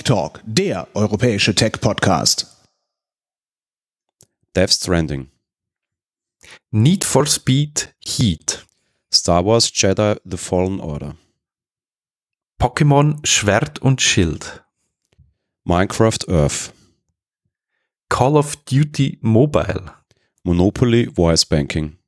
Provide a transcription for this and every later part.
Talk, der europäische Tech-Podcast. Death Stranding. Need for Speed Heat. Star Wars Jedi The Fallen Order. Pokémon Schwert und Schild. Minecraft Earth. Call of Duty Mobile. Monopoly Voice Banking.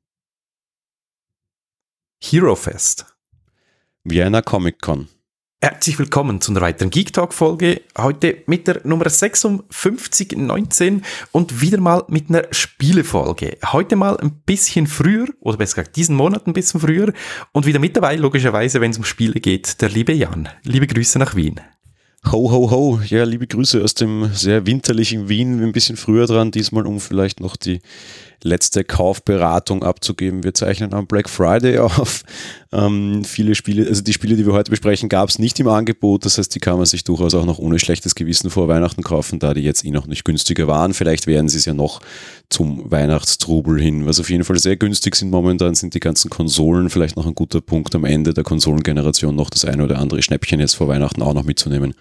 Hero Fest. Vienna Comic Con. Herzlich willkommen zu einer weiteren Geek Talk Folge. Heute mit der Nummer 5619 und wieder mal mit einer Spielefolge. Heute mal ein bisschen früher, oder besser gesagt diesen Monat ein bisschen früher und wieder mit dabei, logischerweise, wenn es um Spiele geht, der liebe Jan. Liebe Grüße nach Wien. Ho, ho, ho. Ja, liebe Grüße aus dem sehr winterlichen Wien. Ein bisschen früher dran, diesmal, um vielleicht noch die letzte Kaufberatung abzugeben. Wir zeichnen am Black Friday auf. Viele Spiele, also die Spiele, die wir heute besprechen, gab es nicht im Angebot. Das heißt, die kann man sich durchaus auch noch ohne schlechtes Gewissen vor Weihnachten kaufen, da die jetzt noch nicht günstiger waren. Vielleicht werden sie es ja noch zum Weihnachtstrubel hin. Was auf jeden Fall sehr günstig sind momentan, sind die ganzen Konsolen. Vielleicht noch ein guter Punkt am Ende der Konsolengeneration, noch das eine oder andere Schnäppchen jetzt vor Weihnachten auch noch mitzunehmen.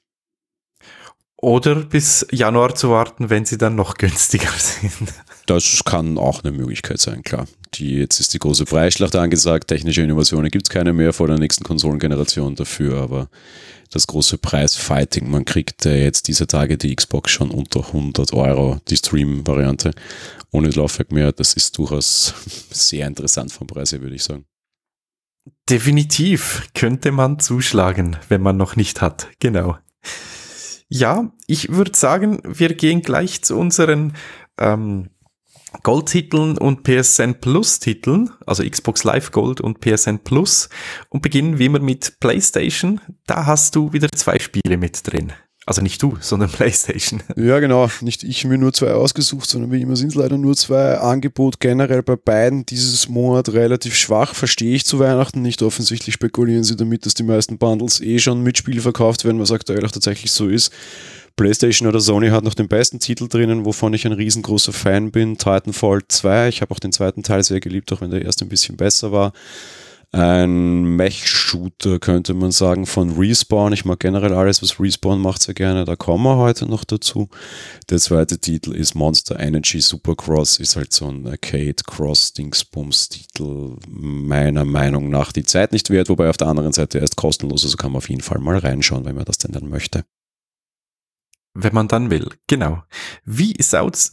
Oder bis Januar zu warten, wenn sie dann noch günstiger sind. Das kann auch eine Möglichkeit sein, klar. Jetzt ist die große Preisschlacht angesagt. Technische Innovationen gibt es keine mehr vor der nächsten Konsolengeneration dafür, aber das große Preisfighting, man kriegt jetzt dieser Tage die Xbox schon unter 100 Euro, die Stream-Variante, ohne Laufwerk mehr. Das ist durchaus sehr interessant vom Preis her, würde ich sagen. Definitiv könnte man zuschlagen, wenn man noch nicht hat. Genau. Ja, ich würde sagen, wir gehen gleich zu unseren Gold-Titeln und PSN Plus-Titeln, also Xbox Live Gold und PSN Plus, und beginnen wie immer mit PlayStation. Da hast du wieder 2 Spiele mit drin. Also nicht du, sondern PlayStation. Ja, genau. Nicht ich mir nur 2 ausgesucht, sondern wie immer sind es leider nur 2. Angebot generell bei beiden dieses Monat relativ schwach. Verstehe ich zu Weihnachten nicht. Offensichtlich spekulieren sie damit, dass die meisten Bundles schon mit Spiele verkauft werden, was aktuell auch tatsächlich so ist. PlayStation oder Sony hat noch den besten Titel drinnen, wovon ich ein riesengroßer Fan bin. Titanfall 2. Ich habe auch den zweiten Teil sehr geliebt, auch wenn der erste ein bisschen besser war. Ein Mech-Shooter, könnte man sagen, von Respawn. Ich mag generell alles, was Respawn macht, sehr gerne. Da kommen wir heute noch dazu. Der zweite Titel ist Monster Energy Supercross. Ist halt so ein Arcade-Cross-Dingsbums-Titel. Meiner Meinung nach die Zeit nicht wert. Wobei auf der anderen Seite erst kostenlos. Also kann man auf jeden Fall mal reinschauen, wenn man das denn dann möchte. Wenn man dann will, genau. Wie schaut's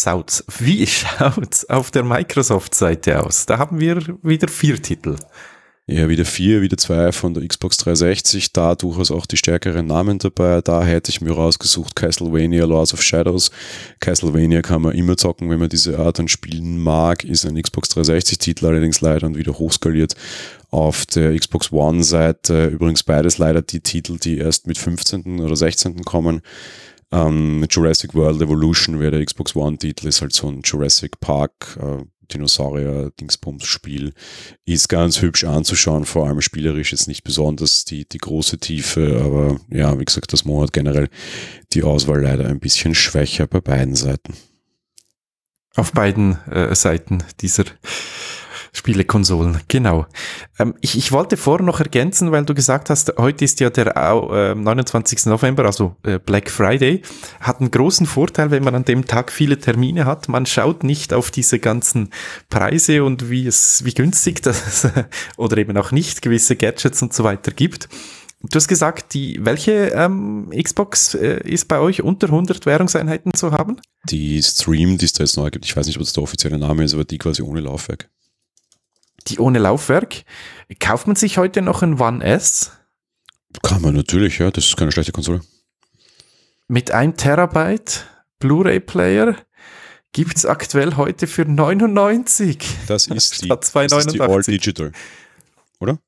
auf der Microsoft-Seite aus? Da haben wir wieder 4 Titel. Ja, wieder 4, wieder 2 von der Xbox 360, da durchaus auch die stärkeren Namen dabei. Da hätte ich mir rausgesucht Castlevania Lords of Shadows. Castlevania kann man immer zocken, wenn man diese Art an Spielen mag. Ist ein Xbox 360-Titel, allerdings leider und wieder hochskaliert. Auf der Xbox One-Seite übrigens beides leider die Titel, die erst mit 15. oder 16. kommen. Jurassic World Evolution wäre der Xbox One-Titel, ist halt so ein Jurassic Park Dinosaurier-Dingsbums-Spiel. Ist ganz hübsch anzuschauen, vor allem spielerisch jetzt nicht besonders die große Tiefe, aber ja, wie gesagt, das Monat generell die Auswahl leider ein bisschen schwächer bei beiden Seiten. Auf beiden Seiten dieser Spielekonsolen, genau. Ich wollte vorher noch ergänzen, weil du gesagt hast, heute ist ja der 29. November, also Black Friday, hat einen großen Vorteil, wenn man an dem Tag viele Termine hat. Man schaut nicht auf diese ganzen Preise und wie günstig das oder eben auch nicht gewisse Gadgets und so weiter gibt. Du hast gesagt, welche Xbox ist bei euch unter 100 Währungseinheiten zu haben? Die Stream, die es da jetzt neu gibt, ich weiß nicht, ob das der offizielle Name ist, aber die quasi ohne Laufwerk. Die ohne Laufwerk. Kauft man sich heute noch ein One S? Kann man natürlich, ja. Das ist keine schlechte Konsole. Mit 1 Terabyte Blu-ray-Player gibt es aktuell heute für 99. Das ist die All Digital, oder?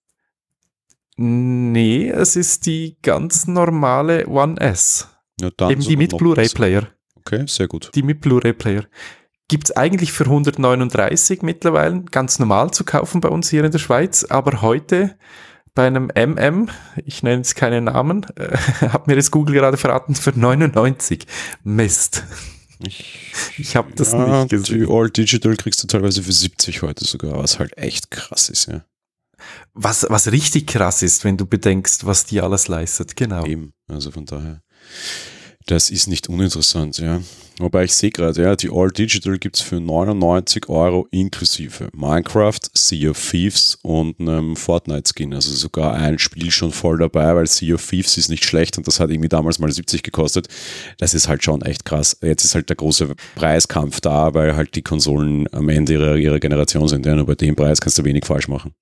Nee, es ist die ganz normale One S. Ja, dann eben die mit Blu-ray-Player. Okay, sehr gut. Die mit Blu-ray-Player. Gibt es eigentlich für 139 mittlerweile, ganz normal zu kaufen bei uns hier in der Schweiz, aber heute bei einem ich nenne jetzt keine Namen, hat mir das Google gerade verraten, für 99. Mist. Ich habe das nicht gesehen. Die All Digital kriegst du teilweise für 70 heute sogar, was halt echt krass ist, ja. Was richtig krass ist, wenn du bedenkst, was die alles leistet, genau. Eben, also von daher. Das ist nicht uninteressant, ja. Wobei ich sehe gerade, ja, die All Digital gibt es für 99 € inklusive Minecraft, Sea of Thieves und einem Fortnite-Skin. Also sogar ein Spiel schon voll dabei, weil Sea of Thieves ist nicht schlecht und das hat irgendwie damals mal 70 gekostet. Das ist halt schon echt krass. Jetzt ist halt der große Preiskampf da, weil halt die Konsolen am Ende ihrer Generation sind. Ja, nur bei dem Preis kannst du wenig falsch machen.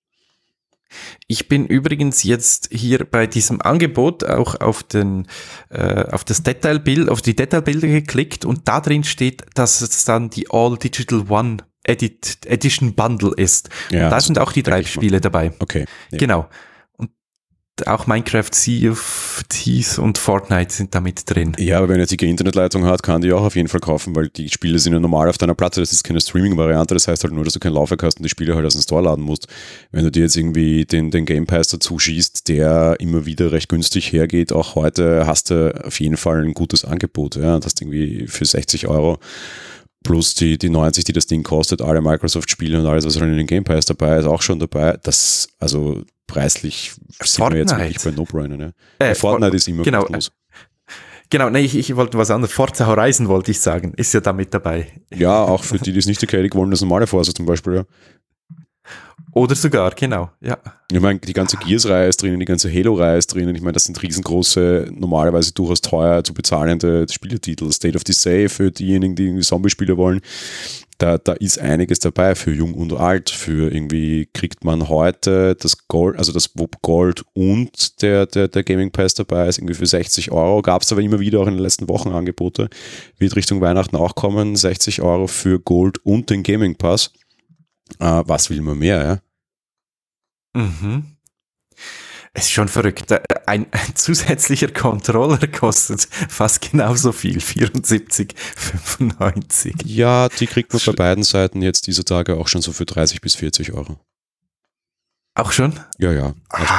Ich bin übrigens jetzt hier bei diesem Angebot auch auf das Detailbild, auf die Detailbilder geklickt und da drin steht, dass es dann die All Digital One Edition Bundle ist. Ja, und da sind auch die 3 Spiele dabei. Okay. Ja. Genau. Und auch Minecraft, Sea of Thieves und Fortnite sind da mit drin. Ja, aber wenn er eine dicke Internetleitung hat, kann die auch auf jeden Fall kaufen, weil die Spiele sind ja normal auf deiner Platte, das ist keine Streaming-Variante, das heißt halt nur, dass du kein Laufwerk hast und die Spiele halt aus dem Store laden musst. Wenn du dir jetzt irgendwie den Game Pass dazu schießt, der immer wieder recht günstig hergeht, auch heute hast du auf jeden Fall ein gutes Angebot, ja, und hast irgendwie für 60 € plus die 90, die das Ding kostet, alle Microsoft-Spiele und alles, was halt in den Game Pass dabei ist, auch schon dabei. Das, also preislich sind wir jetzt wirklich bei No-Brainer. Ne? Fortnite ist immer kostenlos. Genau, nee, ich wollte was anderes. Forza Horizon wollte ich sagen, ist ja da mit dabei. Ja, auch für die es nicht arcadic wollen, das normale Forza zum Beispiel, ja. Oder sogar, genau, ja. Ich meine, die ganze Gears-Reihe ist drinnen, die ganze Halo-Reihe ist drinnen. Ich meine, das sind riesengroße, normalerweise durchaus teuer zu bezahlende Spieletitel. State of Decay für diejenigen, die irgendwie Zombie-Spiele wollen. Da ist einiges dabei für jung und alt. Für irgendwie kriegt man heute das Gold, also das WoW Gold und der Gaming Pass dabei ist irgendwie für 60 €. Gab es aber immer wieder auch in den letzten Wochen Angebote. Wird Richtung Weihnachten auch kommen. 60 € für Gold und den Gaming Pass. Was will man mehr, ja? Mhm. Es ist schon verrückt. Ein zusätzlicher Controller kostet fast genauso viel, 74,95. Ja, die kriegt man bei beiden Seiten jetzt dieser Tage auch schon so für 30 bis 40 €. Auch schon? Ja. Also,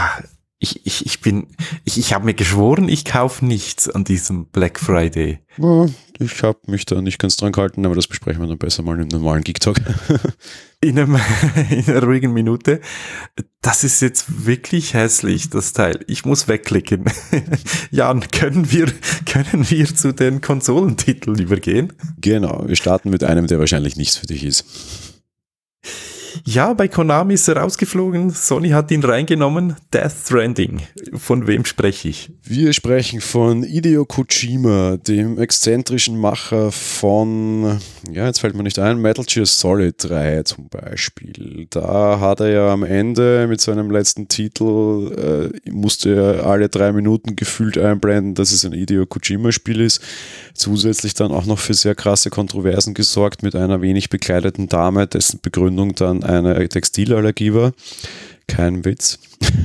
ich habe mir geschworen, ich kaufe nichts an diesem Black Friday. ja, ich habe mich da nicht ganz dran gehalten, aber das besprechen wir dann besser mal im normalen Geek-Talk. In einer ruhigen Minute. Das ist jetzt wirklich hässlich, das Teil. Ich muss wegklicken. Jan, können wir zu den Konsolentiteln übergehen? Genau, wir starten mit einem, der wahrscheinlich nichts für dich ist. Ja, bei Konami ist er rausgeflogen. Sony hat ihn reingenommen. Death Stranding. Von wem spreche ich? Wir sprechen von Hideo Kojima, dem exzentrischen Macher von, ja, jetzt fällt mir nicht ein, Metal Gear Solid 3 zum Beispiel. Da hat er ja am Ende mit seinem letzten Titel, musste er alle 3 Minuten gefühlt einblenden, dass es ein Hideo Kojima-Spiel ist. Zusätzlich dann auch noch für sehr krasse Kontroversen gesorgt mit einer wenig bekleideten Dame, dessen Begründung dann eine Textilallergie war. Kein Witz.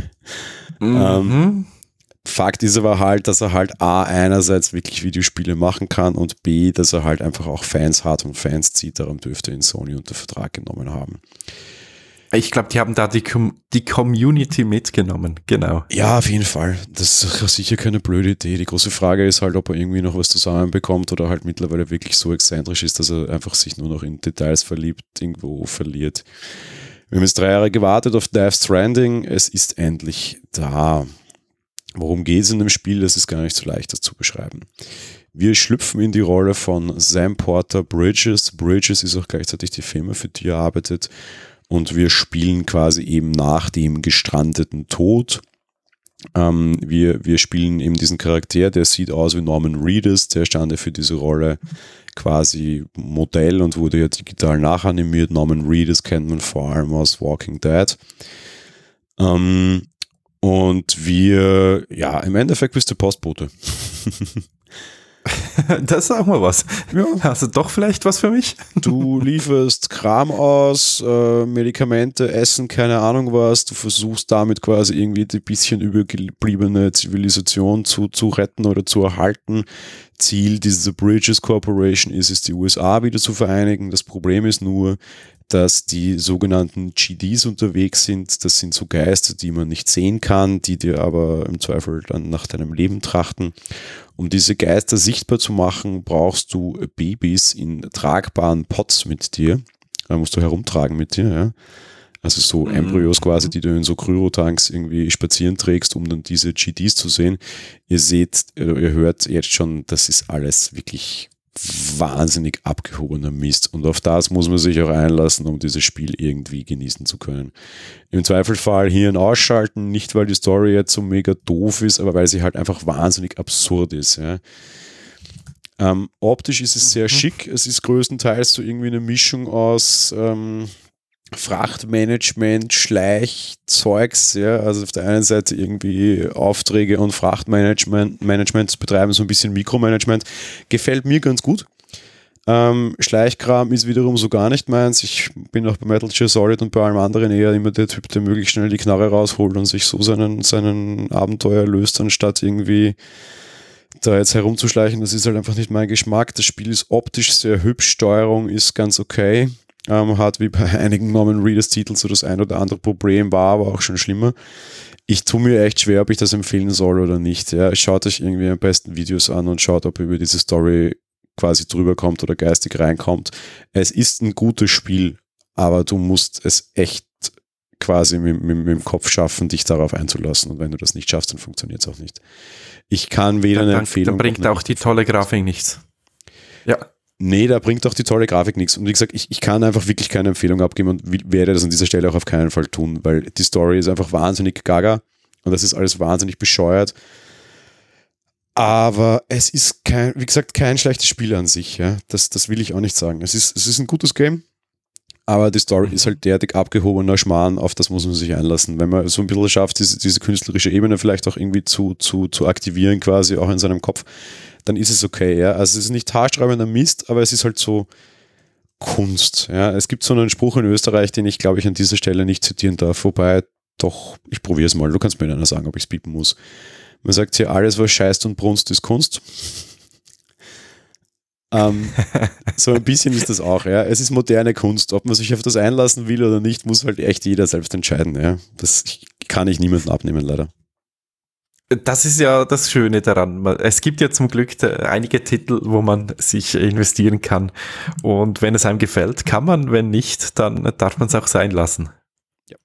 Fakt ist aber halt, dass er halt A, einerseits wirklich Videospiele machen kann und B, dass er halt einfach auch Fans hat und Fans zieht. Darum dürfte ihn Sony unter Vertrag genommen haben. Ich glaube, die haben da die Community mitgenommen, genau. Ja, auf jeden Fall. Das ist sicher keine blöde Idee. Die große Frage ist halt, ob er irgendwie noch was zusammenbekommt oder halt mittlerweile wirklich so exzentrisch ist, dass er einfach sich nur noch in Details verliebt, irgendwo verliert. Wir haben jetzt 3 Jahre gewartet auf Death Stranding. Es ist endlich da. Worum geht es in dem Spiel? Das ist gar nicht so leicht, das zu beschreiben. Wir schlüpfen in die Rolle von Sam Porter Bridges. Bridges ist auch gleichzeitig die Firma, für die er arbeitet. Und wir spielen quasi eben nach dem gestrandeten Tod. Wir spielen eben diesen Charakter, der sieht aus wie Norman Reedus, der stand ja für diese Rolle quasi Modell und wurde ja digital nachanimiert. Norman Reedus kennt man vor allem aus Walking Dead. Und wir, ja, im Endeffekt bist du Postbote. Das ist auch mal was. Ja. Hast du doch vielleicht was für mich? Du lieferst Kram aus, Medikamente, Essen, keine Ahnung was. Du versuchst damit quasi irgendwie die bisschen übergebliebene Zivilisation zu retten oder zu erhalten. Ziel dieser Bridges Corporation ist es, die USA wieder zu vereinigen. Das Problem ist nur, dass die sogenannten GDs unterwegs sind. Das sind so Geister, die man nicht sehen kann, die dir aber im Zweifel dann nach deinem Leben trachten. Um diese Geister sichtbar zu machen, brauchst du Babys in tragbaren Pots mit dir. Da musst du herumtragen mit dir, ja. Also so Embryos quasi, die du in so Kryotanks irgendwie spazieren trägst, um dann diese GDs zu sehen. Ihr seht, ihr hört jetzt schon, das ist alles wirklich wahnsinnig abgehobener Mist. Und auf das muss man sich auch einlassen, um dieses Spiel irgendwie genießen zu können. Im Zweifelfall Hirn ausschalten, nicht weil die Story jetzt so mega doof ist, aber weil sie halt einfach wahnsinnig absurd ist. Ja. Optisch ist es sehr schick. Es ist größtenteils so irgendwie eine Mischung aus Frachtmanagement, Schleichzeugs, ja, also auf der einen Seite irgendwie Aufträge und Frachtmanagement zu betreiben, so ein bisschen Mikromanagement, gefällt mir ganz gut. Schleichkram ist wiederum so gar nicht meins. Ich bin auch bei Metal Gear Solid und bei allem anderen eher immer der Typ, der möglichst schnell die Knarre rausholt und sich so seinen Abenteuer löst, anstatt irgendwie da jetzt herumzuschleichen. Das ist halt einfach nicht mein Geschmack. Das Spiel ist optisch sehr hübsch, Steuerung ist ganz okay. Hat wie bei einigen Norman Reedus Titeln so das ein oder andere Problem, war aber auch schon schlimmer. Ich tue mir echt schwer, ob ich das empfehlen soll oder nicht. Ja. Schaut euch irgendwie am besten Videos an und schaut, ob ihr über diese Story quasi drüber kommt oder geistig reinkommt. Es ist ein gutes Spiel, aber du musst es echt quasi mit dem Kopf schaffen, dich darauf einzulassen. Und wenn du das nicht schaffst, dann funktioniert es auch nicht. Ich kann weder eine Empfehlung... Dann bringt auch die tolle Grafik nichts. Ja. Nee, da bringt auch die tolle Grafik nichts. Und wie gesagt, ich kann einfach wirklich keine Empfehlung abgeben und werde das an dieser Stelle auch auf keinen Fall tun, weil die Story ist einfach wahnsinnig gaga und das ist alles wahnsinnig bescheuert. Aber es ist wie gesagt, kein schlechtes Spiel an sich. Ja? Das will ich auch nicht sagen. Es ist ein gutes Game, aber die Story ist halt derartig abgehobener Schmarrn, auf das muss man sich einlassen. Wenn man so ein bisschen schafft, diese künstlerische Ebene vielleicht auch irgendwie zu aktivieren, quasi auch in seinem Kopf, dann ist es okay, ja. Also es ist nicht haarsträubender Mist, aber es ist halt so Kunst, ja. Es gibt so einen Spruch in Österreich, den ich, glaube ich, an dieser Stelle nicht zitieren darf, wobei, doch, ich probiere es mal. Du kannst mir einer sagen, ob ich es bieten muss. Man sagt hier, alles, was scheißt und brunst, ist Kunst. So ein bisschen ist das auch, ja. Es ist moderne Kunst. Ob man sich auf das einlassen will oder nicht, muss halt echt jeder selbst entscheiden, ja. Das kann ich niemandem abnehmen, leider. Das ist ja das Schöne daran. Es gibt ja zum Glück einige Titel, wo man sich investieren kann. Und wenn es einem gefällt, kann man. Wenn nicht, dann darf man es auch sein lassen. Ja.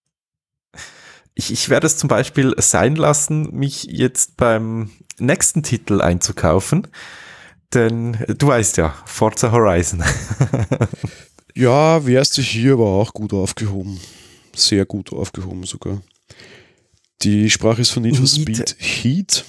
Ich werde es zum Beispiel sein lassen, mich jetzt beim nächsten Titel einzukaufen. Denn du weißt ja, Forza Horizon. Ja, wärst du hier aber auch gut aufgehoben. Sehr gut aufgehoben sogar. Die Sprache ist von Need for Speed Heat.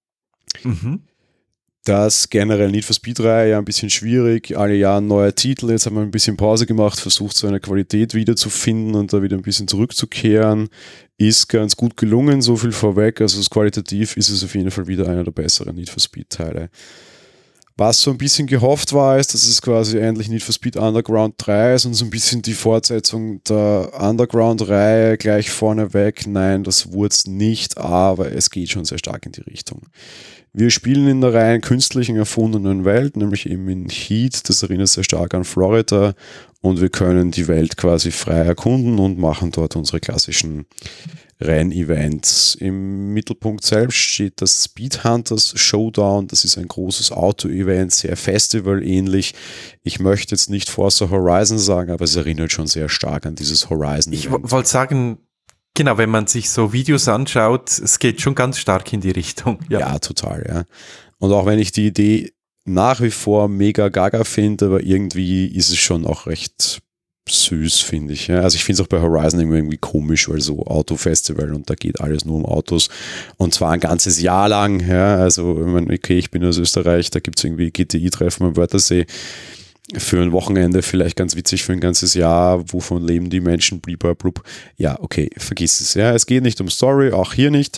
Das generell Need for Speed-Reihe ja ein bisschen schwierig. Alle Jahre ein neuer Titel. Jetzt haben wir ein bisschen Pause gemacht, versucht seine Qualität wiederzufinden und da wieder ein bisschen zurückzukehren. Ist ganz gut gelungen, so viel vorweg. Also qualitativ ist es auf jeden Fall wieder einer der besseren Need for Speed-Teile. Was so ein bisschen gehofft war, ist, dass es quasi endlich Need for Speed Underground 3 ist und so ein bisschen die Fortsetzung der Underground-Reihe gleich vorneweg. Nein, das wurde es nicht, aber es geht schon sehr stark in die Richtung. Wir spielen in der rein künstlichen erfundenen Welt, nämlich eben in Heat, das erinnert sehr stark an Florida und wir können die Welt quasi frei erkunden und machen dort unsere klassischen Rennevents. Im Mittelpunkt selbst steht das Speed Hunters Showdown. Das ist ein großes Auto-Event, sehr Festival-ähnlich. Ich möchte jetzt nicht Forza Horizon sagen, aber es erinnert schon sehr stark an dieses Horizon-Event. Ich wollte sagen, genau, wenn man sich so Videos anschaut, es geht schon ganz stark in die Richtung. Ja, total, ja. Und auch wenn ich die Idee nach wie vor mega gaga finde, aber irgendwie ist es schon auch recht süß, finde ich. Ja. Also ich finde es auch bei Horizon irgendwie komisch, weil so Autofestival und da geht alles nur um Autos und zwar ein ganzes Jahr lang. Ja. Also ich meine, okay, ich bin aus Österreich, da gibt es irgendwie GTI-Treffen am Wörthersee für ein Wochenende, vielleicht ganz witzig für ein ganzes Jahr, wovon leben die Menschen, blub. Ja, okay, vergiss es. Ja. Es geht nicht um Story, auch hier nicht.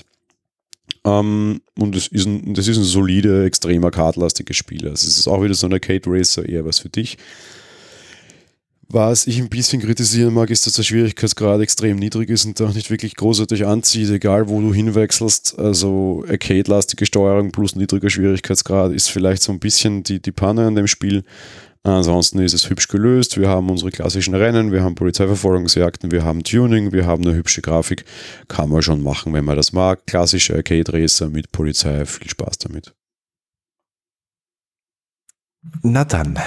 Und das ist ein solide, extrem arcade-lastiges Spiel. Also es ist auch wieder so ein Arcade-Racer, eher was für dich. Was ich ein bisschen kritisieren mag, ist, dass der Schwierigkeitsgrad extrem niedrig ist und auch nicht wirklich großartig anzieht, egal wo du hinwechselst. Also Arcade-lastige Steuerung plus niedriger Schwierigkeitsgrad ist vielleicht so ein bisschen die Panne an dem Spiel. Ansonsten ist es hübsch gelöst. Wir haben unsere klassischen Rennen, wir haben Polizeiverfolgungsjagden, wir haben Tuning, wir haben eine hübsche Grafik. Kann man schon machen, wenn man das mag. Klassische Arcade-Racer mit Polizei, viel Spaß damit. Na dann,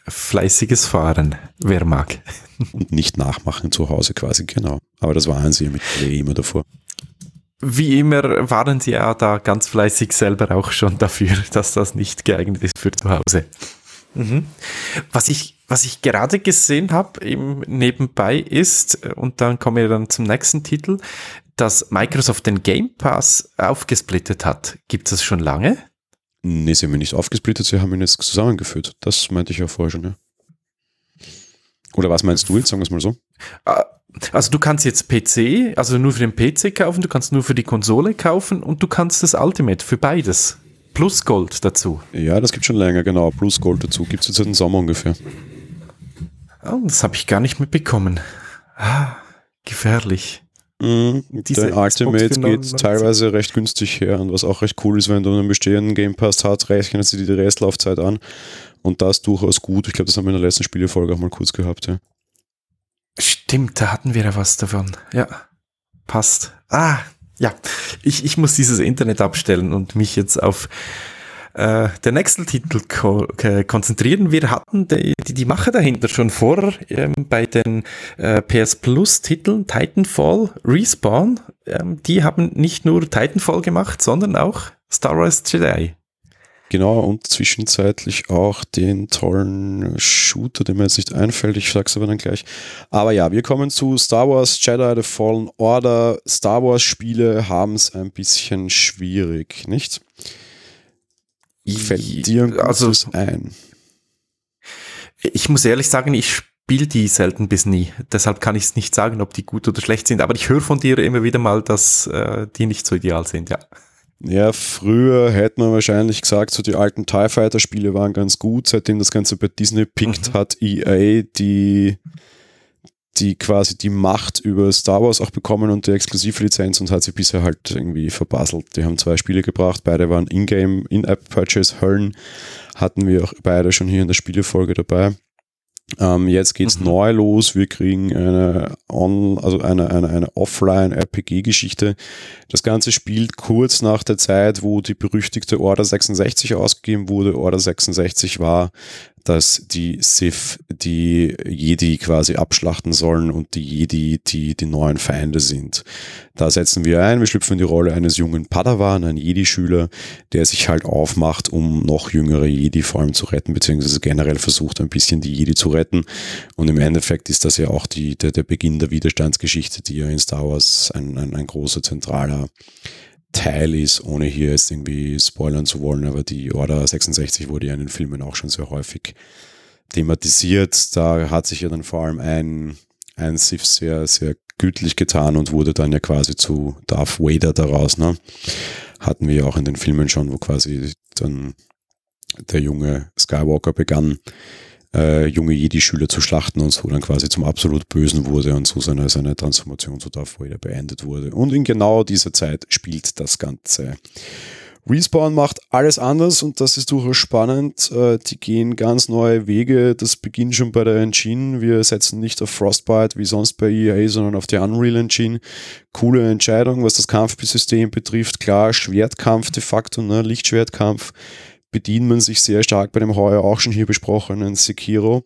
fleißiges Fahren, wer mag. Und nicht nachmachen zu Hause quasi, genau. Aber das waren sie mit Play immer davor. Wie immer waren sie ja da ganz fleißig selber auch schon dafür, dass das nicht geeignet ist für zu Hause. Mhm. Was ich gerade gesehen habe im Nebenbei ist, und dann kommen wir dann zum nächsten Titel, dass Microsoft den Game Pass aufgesplittet hat. Gibt es das schon lange? Nee, sie haben ihn nicht aufgesplittet, sie haben ihn jetzt zusammengeführt. Das meinte ich ja vorher schon, ja. Oder was meinst du jetzt, sagen wir es mal so? Also du kannst jetzt PC, also nur für den PC kaufen, du kannst nur für die Konsole kaufen und du kannst das Ultimate für beides. Plus Gold dazu. Ja, das gibt schon länger, genau. Plus Gold dazu. Gibt es jetzt seit dem Sommer ungefähr. Oh, das habe ich gar nicht mitbekommen. Gefährlich. Der Ultimate geht teilweise recht günstig her und was auch recht cool ist, wenn du einen bestehenden Game Pass hast, rechnen sie die Restlaufzeit an und das durchaus gut. Ich glaube, das haben wir in der letzten Spielefolge auch mal kurz gehabt, ja. Stimmt, da hatten wir ja was davon. Ja, passt. Ja, ich muss dieses Internet abstellen und mich jetzt auf den nächsten Titel konzentrieren. Wir hatten die Macher dahinter schon vorher bei den PS Plus Titeln Titanfall, Respawn. Die haben nicht nur Titanfall gemacht, sondern auch Star Wars Jedi. Genau, und zwischenzeitlich auch den tollen Shooter, der mir jetzt nicht einfällt, ich sag's aber dann gleich. Aber ja, wir kommen zu Star Wars Jedi The Fallen Order. Star Wars Spiele haben es ein bisschen schwierig, nicht? Fällt dir das ein? Ich muss ehrlich sagen, ich spiele die selten bis nie. Deshalb kann ich es nicht sagen, ob die gut oder schlecht sind. Aber ich höre von dir immer wieder mal, dass die nicht so ideal sind, ja. Ja, früher hätte man wahrscheinlich gesagt, so die alten TIE Fighter Spiele waren ganz gut. Seitdem das Ganze bei Disney pickt, hat EA die quasi die Macht über Star Wars auch bekommen und die Exklusivlizenz und hat sie bisher halt irgendwie verbasselt. Die haben 2 Spiele gebracht, beide waren In-App-Purchase Höllen, hatten wir auch beide schon hier in der Spielefolge dabei. Jetzt geht's neu los. Wir kriegen eine Offline-RPG-Geschichte. Das Ganze spielt kurz nach der Zeit, wo die berüchtigte Order 66 ausgegeben wurde. Order 66 war, dass die Sith die Jedi quasi abschlachten sollen und die Jedi die neuen Feinde sind. Da setzen wir ein, wir schlüpfen in die Rolle eines jungen Padawan, ein Jedi-Schüler, der sich halt aufmacht, um noch jüngere Jedi vor allem zu retten, beziehungsweise generell versucht ein bisschen die Jedi zu retten. Und im Endeffekt ist das ja auch der Beginn der Widerstandsgeschichte, die ja in Star Wars ein großer zentraler Teil ist, ohne hier jetzt irgendwie spoilern zu wollen, aber die Order 66 wurde ja in den Filmen auch schon sehr häufig thematisiert. Da hat sich ja dann vor allem ein Sith sehr, sehr gütlich getan und wurde dann ja quasi zu Darth Vader daraus, ne? Hatten wir ja auch in den Filmen schon, wo quasi dann der junge Skywalker begann, junge Jedi-Schüler zu schlachten und so dann quasi zum absolut Bösen wurde und so seine Transformation zu Darth Vader beendet wurde. Und in genau dieser Zeit spielt das Ganze. Respawn macht alles anders und das ist durchaus spannend. Die gehen ganz neue Wege. Das beginnt schon bei der Engine. Wir setzen nicht auf Frostbite wie sonst bei EA, sondern auf die Unreal Engine. Coole Entscheidung, was das Kampfsystem betrifft. Klar, Schwertkampf de facto, ne? Lichtschwertkampf. Bedient man sich sehr stark bei dem heuer auch schon hier besprochenen Sekiro.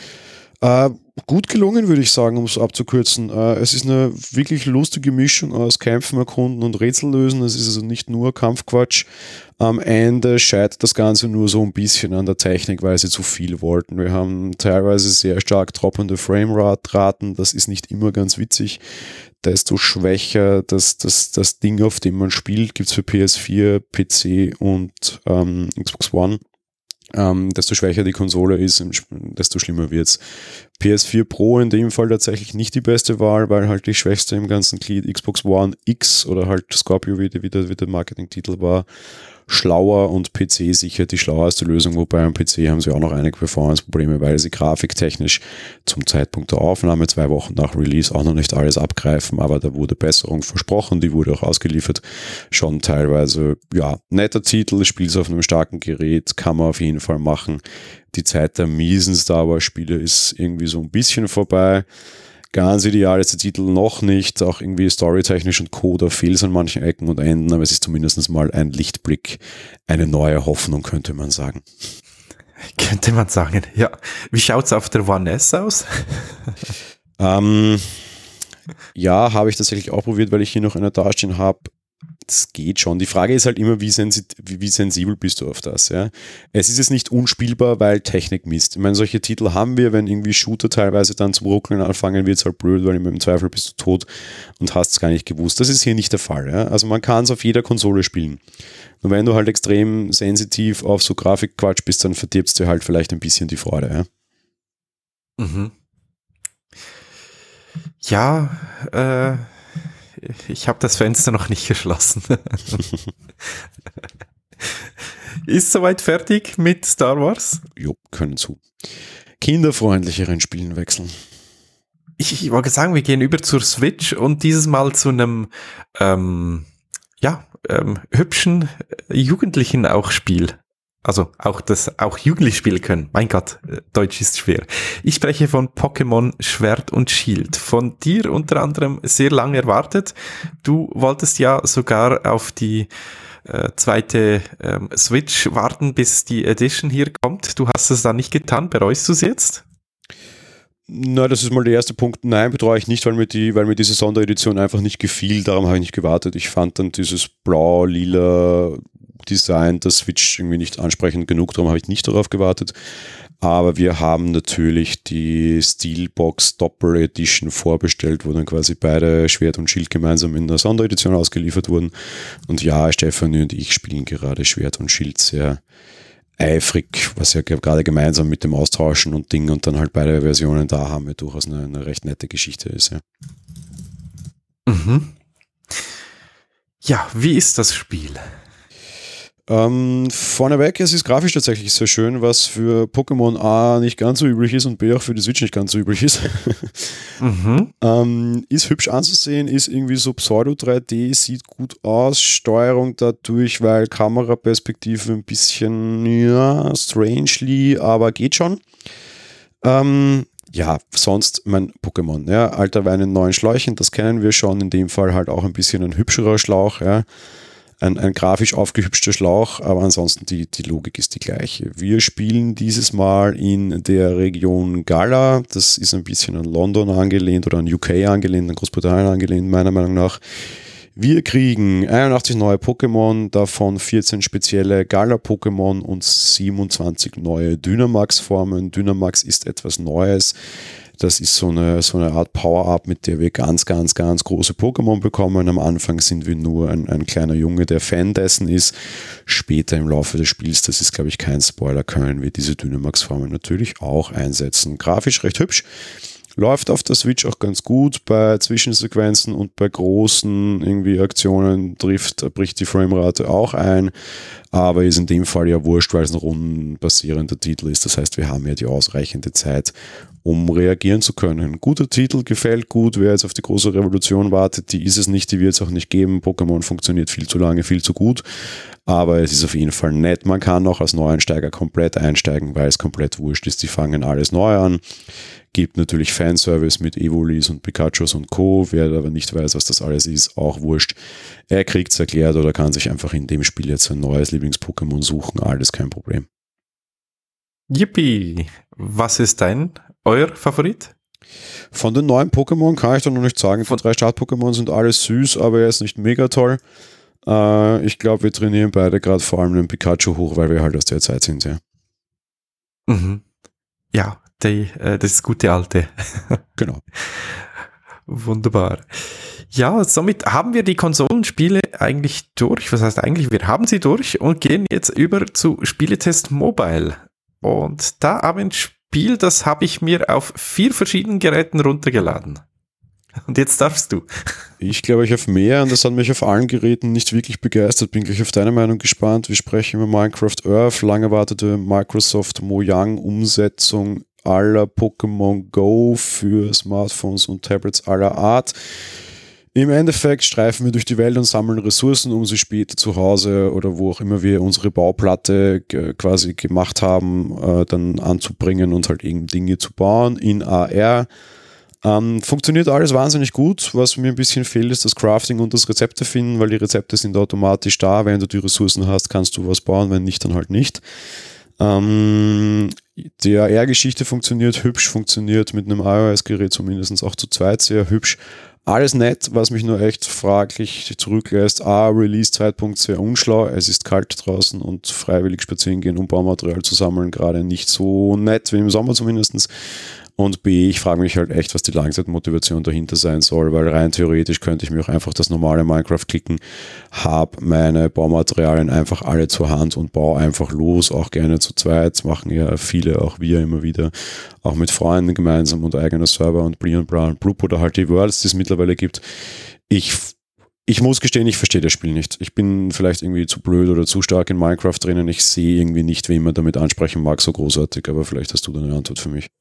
Gut gelungen, würde ich sagen, um es abzukürzen. Es ist eine wirklich lustige Mischung aus Kämpfen, Erkunden und Rätsel lösen. Es ist also nicht nur Kampfquatsch. Am Ende scheitert das Ganze nur so ein bisschen an der Technik, weil sie zu viel wollten. Wir haben teilweise sehr stark droppende Framerate-Raten. Das ist nicht immer ganz witzig. Desto schwächer das Ding, auf dem man spielt, gibt es für PS4, PC und Xbox One. Desto schwächer die Konsole ist, desto schlimmer wird's. PS4 Pro in dem Fall tatsächlich nicht die beste Wahl, weil halt die schwächste im ganzen Glied Xbox One X oder halt Scorpio, wie der Marketingtitel war, schlauer und PC sicher die schlauerste Lösung, wobei am PC haben sie auch noch einige Performance-Probleme, weil sie grafiktechnisch zum Zeitpunkt der Aufnahme 2 Wochen nach Release auch noch nicht alles abgreifen, aber da wurde Besserung versprochen, die wurde auch ausgeliefert. Schon teilweise, ja, netter Titel, spielst auf einem starken Gerät, kann man auf jeden Fall machen. Die Zeit der miesen Star Wars Spiele ist irgendwie so ein bisschen vorbei. Ganz ideal ist der Titel noch nicht, auch irgendwie storytechnisch und Co. Da fehlt es an manchen Ecken und Enden, aber es ist zumindest mal ein Lichtblick, eine neue Hoffnung, könnte man sagen. Könnte man sagen, ja. Wie schaut's auf der One S aus? Ja, habe ich tatsächlich auch probiert, weil ich hier noch eine dastehen habe. Das geht schon. Die Frage ist halt immer, wie sensibel bist du auf das? Ja? Es ist jetzt nicht unspielbar, weil Technik misst. Ich meine, solche Titel haben wir, wenn irgendwie Shooter teilweise dann zum Ruckeln anfangen, wird es halt blöd, weil im Zweifel bist du tot und hast es gar nicht gewusst. Das ist hier nicht der Fall. Ja? Also man kann es auf jeder Konsole spielen. Und wenn du halt extrem sensitiv auf so Grafikquatsch bist, dann verdirbst du halt vielleicht ein bisschen die Freude. Ja, ja ich habe das Fenster noch nicht geschlossen. Ist soweit fertig mit Star Wars? Jo, können zu kinderfreundlicheren Spielen wechseln. Ich wollte sagen, wir gehen über zur Switch und dieses Mal zu einem hübschen Jugendlichen auch Spiel. Also auch Jugendliche spielen können. Mein Gott, Deutsch ist schwer. Ich spreche von Pokémon Schwert und Schild. Von dir unter anderem sehr lange erwartet. Du wolltest ja sogar auf die zweite Switch warten, bis die Edition hier kommt. Du hast es dann nicht getan. Bereust du es jetzt? Na, das ist mal der erste Punkt. Nein, betreue ich nicht, weil mir diese Sonderedition einfach nicht gefiel. Darum habe ich nicht gewartet. Ich fand dann dieses blau-lila Design der Switch irgendwie nicht ansprechend genug. Darum habe ich nicht darauf gewartet. Aber wir haben natürlich die Steelbox Doppel Edition vorbestellt, wo dann quasi beide Schwert und Schild gemeinsam in der Sonderedition ausgeliefert wurden. Und ja, Stefanie und ich spielen gerade Schwert und Schild sehr eifrig, was ja gerade gemeinsam mit dem Austauschen und Ding und dann halt beide Versionen da haben, ja durchaus eine recht nette Geschichte ist. Ja. Ja, wie ist das Spiel? Vorneweg, es ist grafisch tatsächlich sehr schön, was für Pokémon A nicht ganz so üblich ist und B auch für die Switch nicht ganz so üblich ist. Ist hübsch anzusehen, ist irgendwie so Pseudo-3D, sieht gut aus, Steuerung dadurch, weil Kameraperspektive ein bisschen, ja, strangely, aber geht schon. Ja, sonst mein Pokémon, ja, alter Wein in neuen Schläuchen, das kennen wir schon, in dem Fall halt auch ein bisschen ein hübscherer Schlauch, ja. Ein grafisch aufgehübschter Schlauch, aber ansonsten die Logik ist die gleiche. Wir spielen dieses Mal in der Region Galar, das ist ein bisschen an London angelehnt oder an UK angelehnt, an Großbritannien angelehnt, meiner Meinung nach. Wir kriegen 81 neue Pokémon, davon 14 spezielle Galar-Pokémon und 27 neue Dynamax-Formen. Dynamax ist etwas Neues. Das ist so eine Art Power-Up, mit der wir ganz, ganz, ganz große Pokémon bekommen. Am Anfang sind wir nur ein kleiner Junge, der Fan dessen ist. Später im Laufe des Spiels, das ist glaube ich kein Spoiler, können wir diese Dynamax-Formen natürlich auch einsetzen. Grafisch recht hübsch. Läuft auf der Switch auch ganz gut. Bei Zwischensequenzen und bei großen irgendwie Aktionen bricht die Framerate auch ein. Aber ist in dem Fall ja wurscht, weil es ein rundenbasierender Titel ist. Das heißt, wir haben ja die ausreichende Zeit, um reagieren zu können. Guter Titel, gefällt gut. Wer jetzt auf die große Revolution wartet, die ist es nicht, die wird es auch nicht geben. Pokémon funktioniert viel zu lange, viel zu gut. Aber es ist auf jeden Fall nett. Man kann auch als Neueinsteiger komplett einsteigen, weil es komplett wurscht ist. Die fangen alles neu an. Gibt natürlich Fanservice mit Evolis und Pikachus und Co. Wer aber nicht weiß, was das alles ist, auch wurscht. Er kriegt es erklärt oder kann sich einfach in dem Spiel jetzt ein neues Lieblings-Pokémon suchen. Alles kein Problem. Yippie! Was ist euer Favorit? Von den neuen Pokémon kann ich da noch nicht sagen. Von 3 Start-Pokémon sind alles süß, aber er ist nicht mega toll. Ich glaube, wir trainieren beide gerade vor allem den Pikachu hoch, weil wir halt aus der Zeit sind, ja. Ja, das gute Alte. Genau. Wunderbar. Ja, somit haben wir die Konsolenspiele eigentlich durch. Was heißt eigentlich? Wir haben sie durch und gehen jetzt über zu Spieletest Mobile. Und da habe ich ein Spiel, das habe ich mir auf 4 verschiedenen Geräten runtergeladen. Und jetzt darfst du. Ich glaube, ich habe mehr und das hat mich auf allen Geräten nicht wirklich begeistert. Bin gleich auf deine Meinung gespannt. Wir sprechen über Minecraft Earth, lang erwartete Microsoft Mojang-Umsetzung aller Pokémon Go für Smartphones und Tablets aller Art. Im Endeffekt streifen wir durch die Welt und sammeln Ressourcen, um sie später zu Hause oder wo auch immer wir unsere Bauplatte quasi gemacht haben, dann anzubringen und halt eben Dinge zu bauen in AR. Funktioniert alles wahnsinnig gut. Was mir ein bisschen fehlt, ist das Crafting und das Rezepte finden, weil die Rezepte sind automatisch da. Wenn du die Ressourcen hast, kannst du was bauen, wenn nicht, dann halt nicht. Die AR-Geschichte funktioniert hübsch, funktioniert mit einem iOS-Gerät zumindest auch zu zweit sehr hübsch. Alles nett, was mich nur echt fraglich zurücklässt. A, Release-Zeitpunkt sehr unschlau. Es ist kalt draußen und freiwillig spazieren gehen, um Baumaterial zu sammeln, gerade nicht so nett wie im Sommer zumindest. Und B, ich frage mich halt echt, was die Langzeitmotivation dahinter sein soll, weil rein theoretisch könnte ich mir auch einfach das normale Minecraft klicken, habe meine Baumaterialien einfach alle zur Hand und baue einfach los, auch gerne zu zweit. Das machen ja viele, auch wir immer wieder, auch mit Freunden gemeinsam und eigener Server und Blee und Brown Blue oder halt die Worlds, die es mittlerweile gibt. Ich muss gestehen, ich verstehe das Spiel nicht. Ich bin vielleicht irgendwie zu blöd oder zu stark in Minecraft drinnen. Ich sehe irgendwie nicht, wen man damit ansprechen mag, so großartig, aber vielleicht hast du da eine Antwort für mich.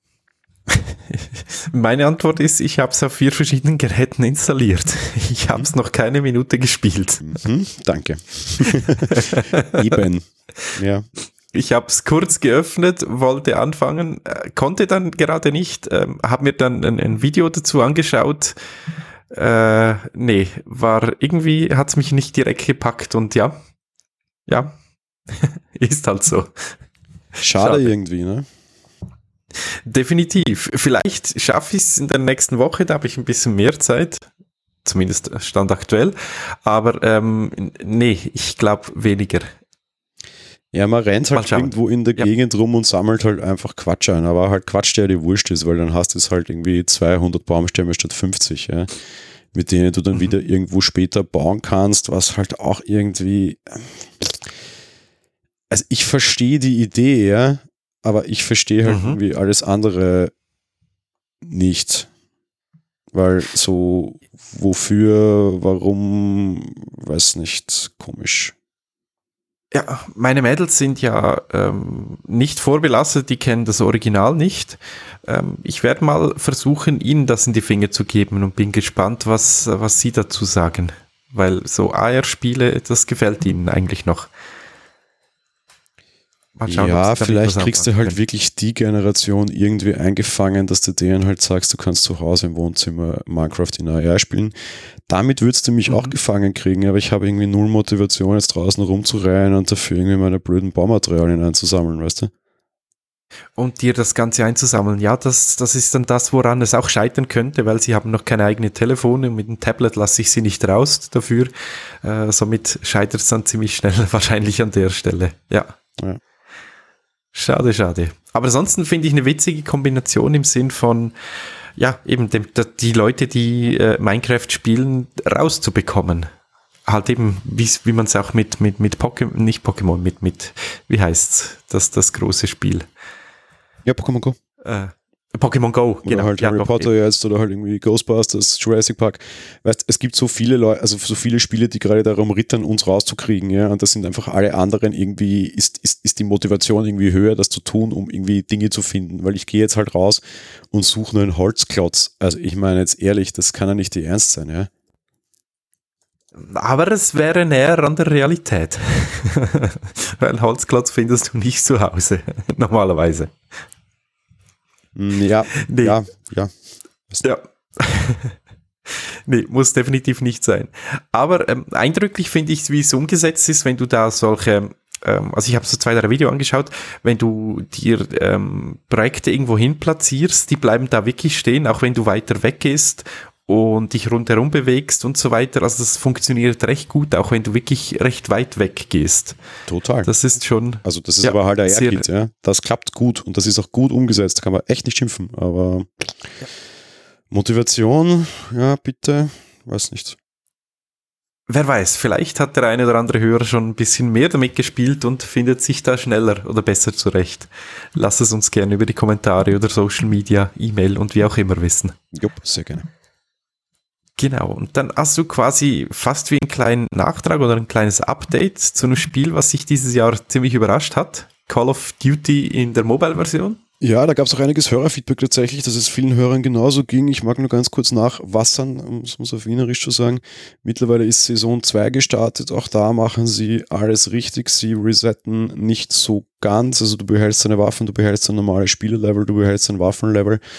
Meine Antwort ist, ich habe es auf 4 verschiedenen Geräten installiert. Ich habe es noch keine Minute gespielt. Danke. Eben. Ja. Ich habe es kurz geöffnet, wollte anfangen, konnte dann gerade nicht, habe mir dann ein Video dazu angeschaut. Nee, irgendwie hat es mich nicht direkt gepackt und ja, ist halt so. Schade irgendwie, ne? Definitiv. Vielleicht schaffe ich es in der nächsten Woche, da habe ich ein bisschen mehr Zeit, zumindest Stand aktuell, aber nee, ich glaube weniger. Ja, man rennt halt irgendwo in der Gegend rum und sammelt halt einfach Quatsch ein, aber halt Quatsch, der dir wurscht ist, weil dann hast du es halt irgendwie 200 Baumstämme statt 50, ja, mit denen du dann wieder irgendwo später bauen kannst, was halt auch irgendwie, also ich verstehe die Idee, ja, aber ich verstehe halt irgendwie alles andere nicht. Weil so, wofür, warum, weiß nicht, komisch. Ja, meine Mädels sind ja nicht vorbelastet, die kennen das Original nicht. Ich werde mal versuchen, ihnen das in die Finger zu geben und bin gespannt, was sie dazu sagen. Weil so AR-Spiele, das gefällt ihnen eigentlich noch. Schauen, ja, vielleicht kriegst du halt wirklich die Generation irgendwie eingefangen, dass du denen halt sagst, du kannst zu Hause im Wohnzimmer Minecraft in AR spielen. Damit würdest du mich auch gefangen kriegen, aber ich habe irgendwie null Motivation, jetzt draußen rumzurennen und dafür irgendwie meine blöden Baumaterialien einzusammeln, weißt du? Und dir das Ganze einzusammeln, ja, das ist dann das, woran es auch scheitern könnte, weil sie haben noch keine eigenen Telefone und mit dem Tablet lasse ich sie nicht raus dafür. Somit scheitert es dann ziemlich schnell wahrscheinlich an der Stelle, ja. Schade. Aber ansonsten finde ich eine witzige Kombination im Sinn von, ja, eben die Leute, die Minecraft spielen, rauszubekommen. Halt eben, wie man es auch mit Pokémon, nicht Pokémon, mit wie heißt's, das große Spiel? Ja, Pokémon Go. Pokémon Go, oder genau. Halt Harry Potter jetzt oder halt irgendwie Ghostbusters, Jurassic Park. Weißt, es gibt so viele Leute, also so viele Spiele, die gerade darum rittern, uns rauszukriegen, ja, und das sind einfach alle anderen irgendwie, ist die Motivation irgendwie höher, das zu tun, um irgendwie Dinge zu finden, weil ich gehe jetzt halt raus und suche nur einen Holzklotz. Also ich meine jetzt ehrlich, das kann ja nicht die Ernst sein, ja. Aber es wäre näher an der Realität. Weil Holzklotz findest du nicht zu Hause, normalerweise. Ja, nee. Ja. Nee, muss definitiv nicht sein. Aber eindrücklich finde ich, wie es umgesetzt ist, wenn du da solche, also ich habe so 2, 3 Videos angeschaut, wenn du dir Projekte irgendwo hin platzierst, die bleiben da wirklich stehen, auch wenn du weiter weg gehst und dich rundherum bewegst und so weiter. Also das funktioniert recht gut, auch wenn du wirklich recht weit weg gehst. Total. Das ist schon... Also das ist aber halt ein AR-Kit, ja. Das klappt gut und das ist auch gut umgesetzt, da kann man echt nicht schimpfen, aber Motivation, ja bitte, weiß nicht. Wer weiß, vielleicht hat der eine oder andere Hörer schon ein bisschen mehr damit gespielt und findet sich da schneller oder besser zurecht. Lass es uns gerne über die Kommentare oder Social Media, E-Mail und wie auch immer wissen. Jupp, sehr gerne. Genau, und dann hast du quasi fast wie einen kleinen Nachtrag oder ein kleines Update zu einem Spiel, was sich dieses Jahr ziemlich überrascht hat. Call of Duty in der Mobile-Version. Ja, da gab es auch einiges Hörerfeedback tatsächlich, dass es vielen Hörern genauso ging. Ich mag nur ganz kurz nachwassern, um es auf Wienerisch zu sagen. Mittlerweile ist Saison 2 gestartet, auch da machen sie alles richtig. Sie resetten nicht so ganz, also du behältst deine Waffen, du behältst dein normales Spielerlevel, du behältst dein Waffenlevel,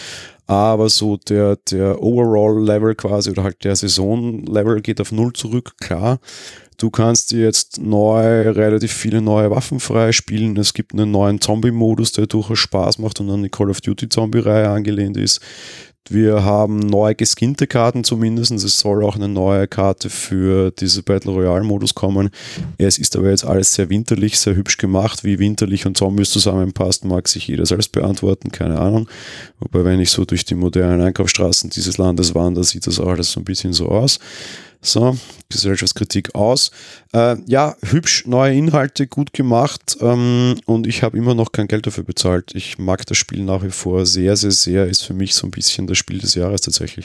aber so der Overall-Level quasi oder halt der Saison-Level geht auf 0 zurück, klar. Du kannst dir jetzt relativ viele neue Waffen freispielen. Es gibt einen neuen Zombie-Modus, der durchaus Spaß macht und an die Call of Duty Zombie-Reihe angelehnt ist. Wir haben neu geskinnte Karten zumindest. Es soll auch eine neue Karte für diese Battle Royale-Modus kommen. Es ist aber jetzt alles sehr winterlich, sehr hübsch gemacht. Wie winterlich und Zombies zusammenpasst, mag sich jeder selbst beantworten, keine Ahnung. Wobei, wenn ich so durch die modernen Einkaufsstraßen dieses Landes wandere, sieht das auch alles so ein bisschen so aus. So, Gesellschaftskritik aus. Ja, hübsch, neue Inhalte, gut gemacht und ich habe immer noch kein Geld dafür bezahlt. Ich mag das Spiel nach wie vor sehr, sehr, sehr. Ist für mich so ein bisschen das Spiel des Jahres tatsächlich.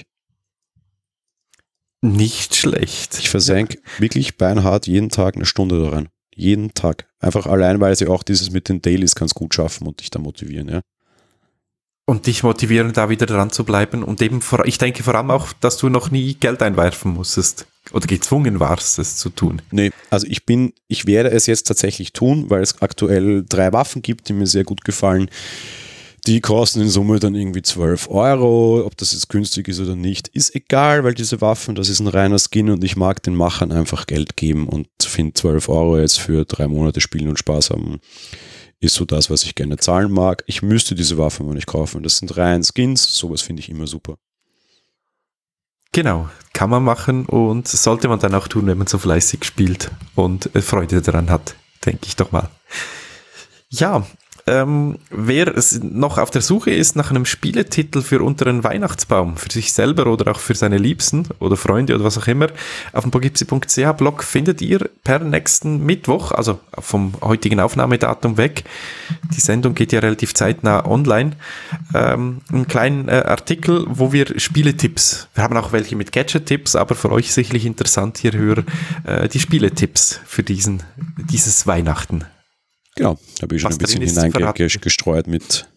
Nicht schlecht. Ich versenke wirklich beinhart jeden Tag eine Stunde da rein. Jeden Tag. Einfach allein, weil sie auch dieses mit den Dailies ganz gut schaffen und dich da motivieren, ja. Und dich motivieren, da wieder dran zu bleiben. Und eben, ich denke vor allem auch, dass du noch nie Geld einwerfen musstest oder gezwungen warst, es zu tun. Nee, also ich werde es jetzt tatsächlich tun, weil es aktuell 3 Waffen gibt, die mir sehr gut gefallen. Die kosten in Summe dann irgendwie 12 Euro. Ob das jetzt günstig ist oder nicht, ist egal, weil diese Waffen, das ist ein reiner Skin und ich mag den Machern einfach Geld geben und finde 12 Euro jetzt für 3 Monate spielen und Spaß haben. Ist so das, was ich gerne zahlen mag. Ich müsste diese Waffen aber nicht kaufen. Das sind rein Skins, sowas finde ich immer super. Genau, kann man machen und sollte man dann auch tun, wenn man so fleißig spielt und Freude daran hat, denke ich doch mal. Ja, wer noch auf der Suche ist nach einem Spieletitel für unter einen Weihnachtsbaum, für sich selber oder auch für seine Liebsten oder Freunde oder was auch immer, auf dem bogipsi.ch-Blog findet ihr per nächsten Mittwoch, also vom heutigen Aufnahmedatum weg, die Sendung geht ja relativ zeitnah online, einen kleinen Artikel, wo wir Spieletipps, wir haben auch welche mit Gadget-Tipps, aber für euch sicherlich interessant hier höher, die Spieletipps für dieses Weihnachten. Genau, da habe ich schon ein bisschen hineingestreut mit.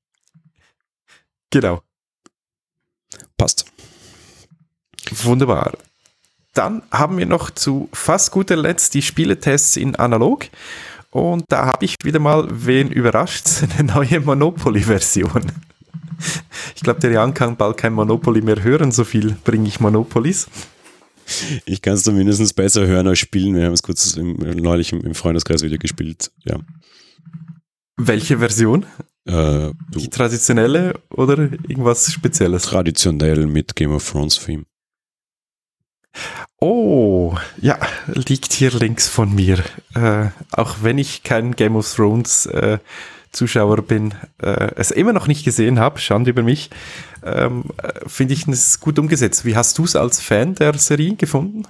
Genau. Passt. Wunderbar. Dann haben wir noch zu fast guter Letzt die Spieletests in Analog. Und da habe ich wieder mal, wen überrascht, eine neue Monopoly-Version. Ich glaube, der Jan kann bald kein Monopoly mehr hören, so viel bringe ich Monopolies. Ich kann es zumindest besser hören als spielen. Wir haben es kurz neulich im Freundeskreis wieder gespielt. Ja. Welche Version? Die traditionelle oder irgendwas Spezielles? Traditionell mit Game of Thrones Theme. Oh, ja, liegt hier links von mir. Auch wenn ich kein Game of Thrones Zuschauer bin, es immer noch nicht gesehen habe, Schande über mich, finde ich es gut umgesetzt. Wie hast du es als Fan der Serie gefunden?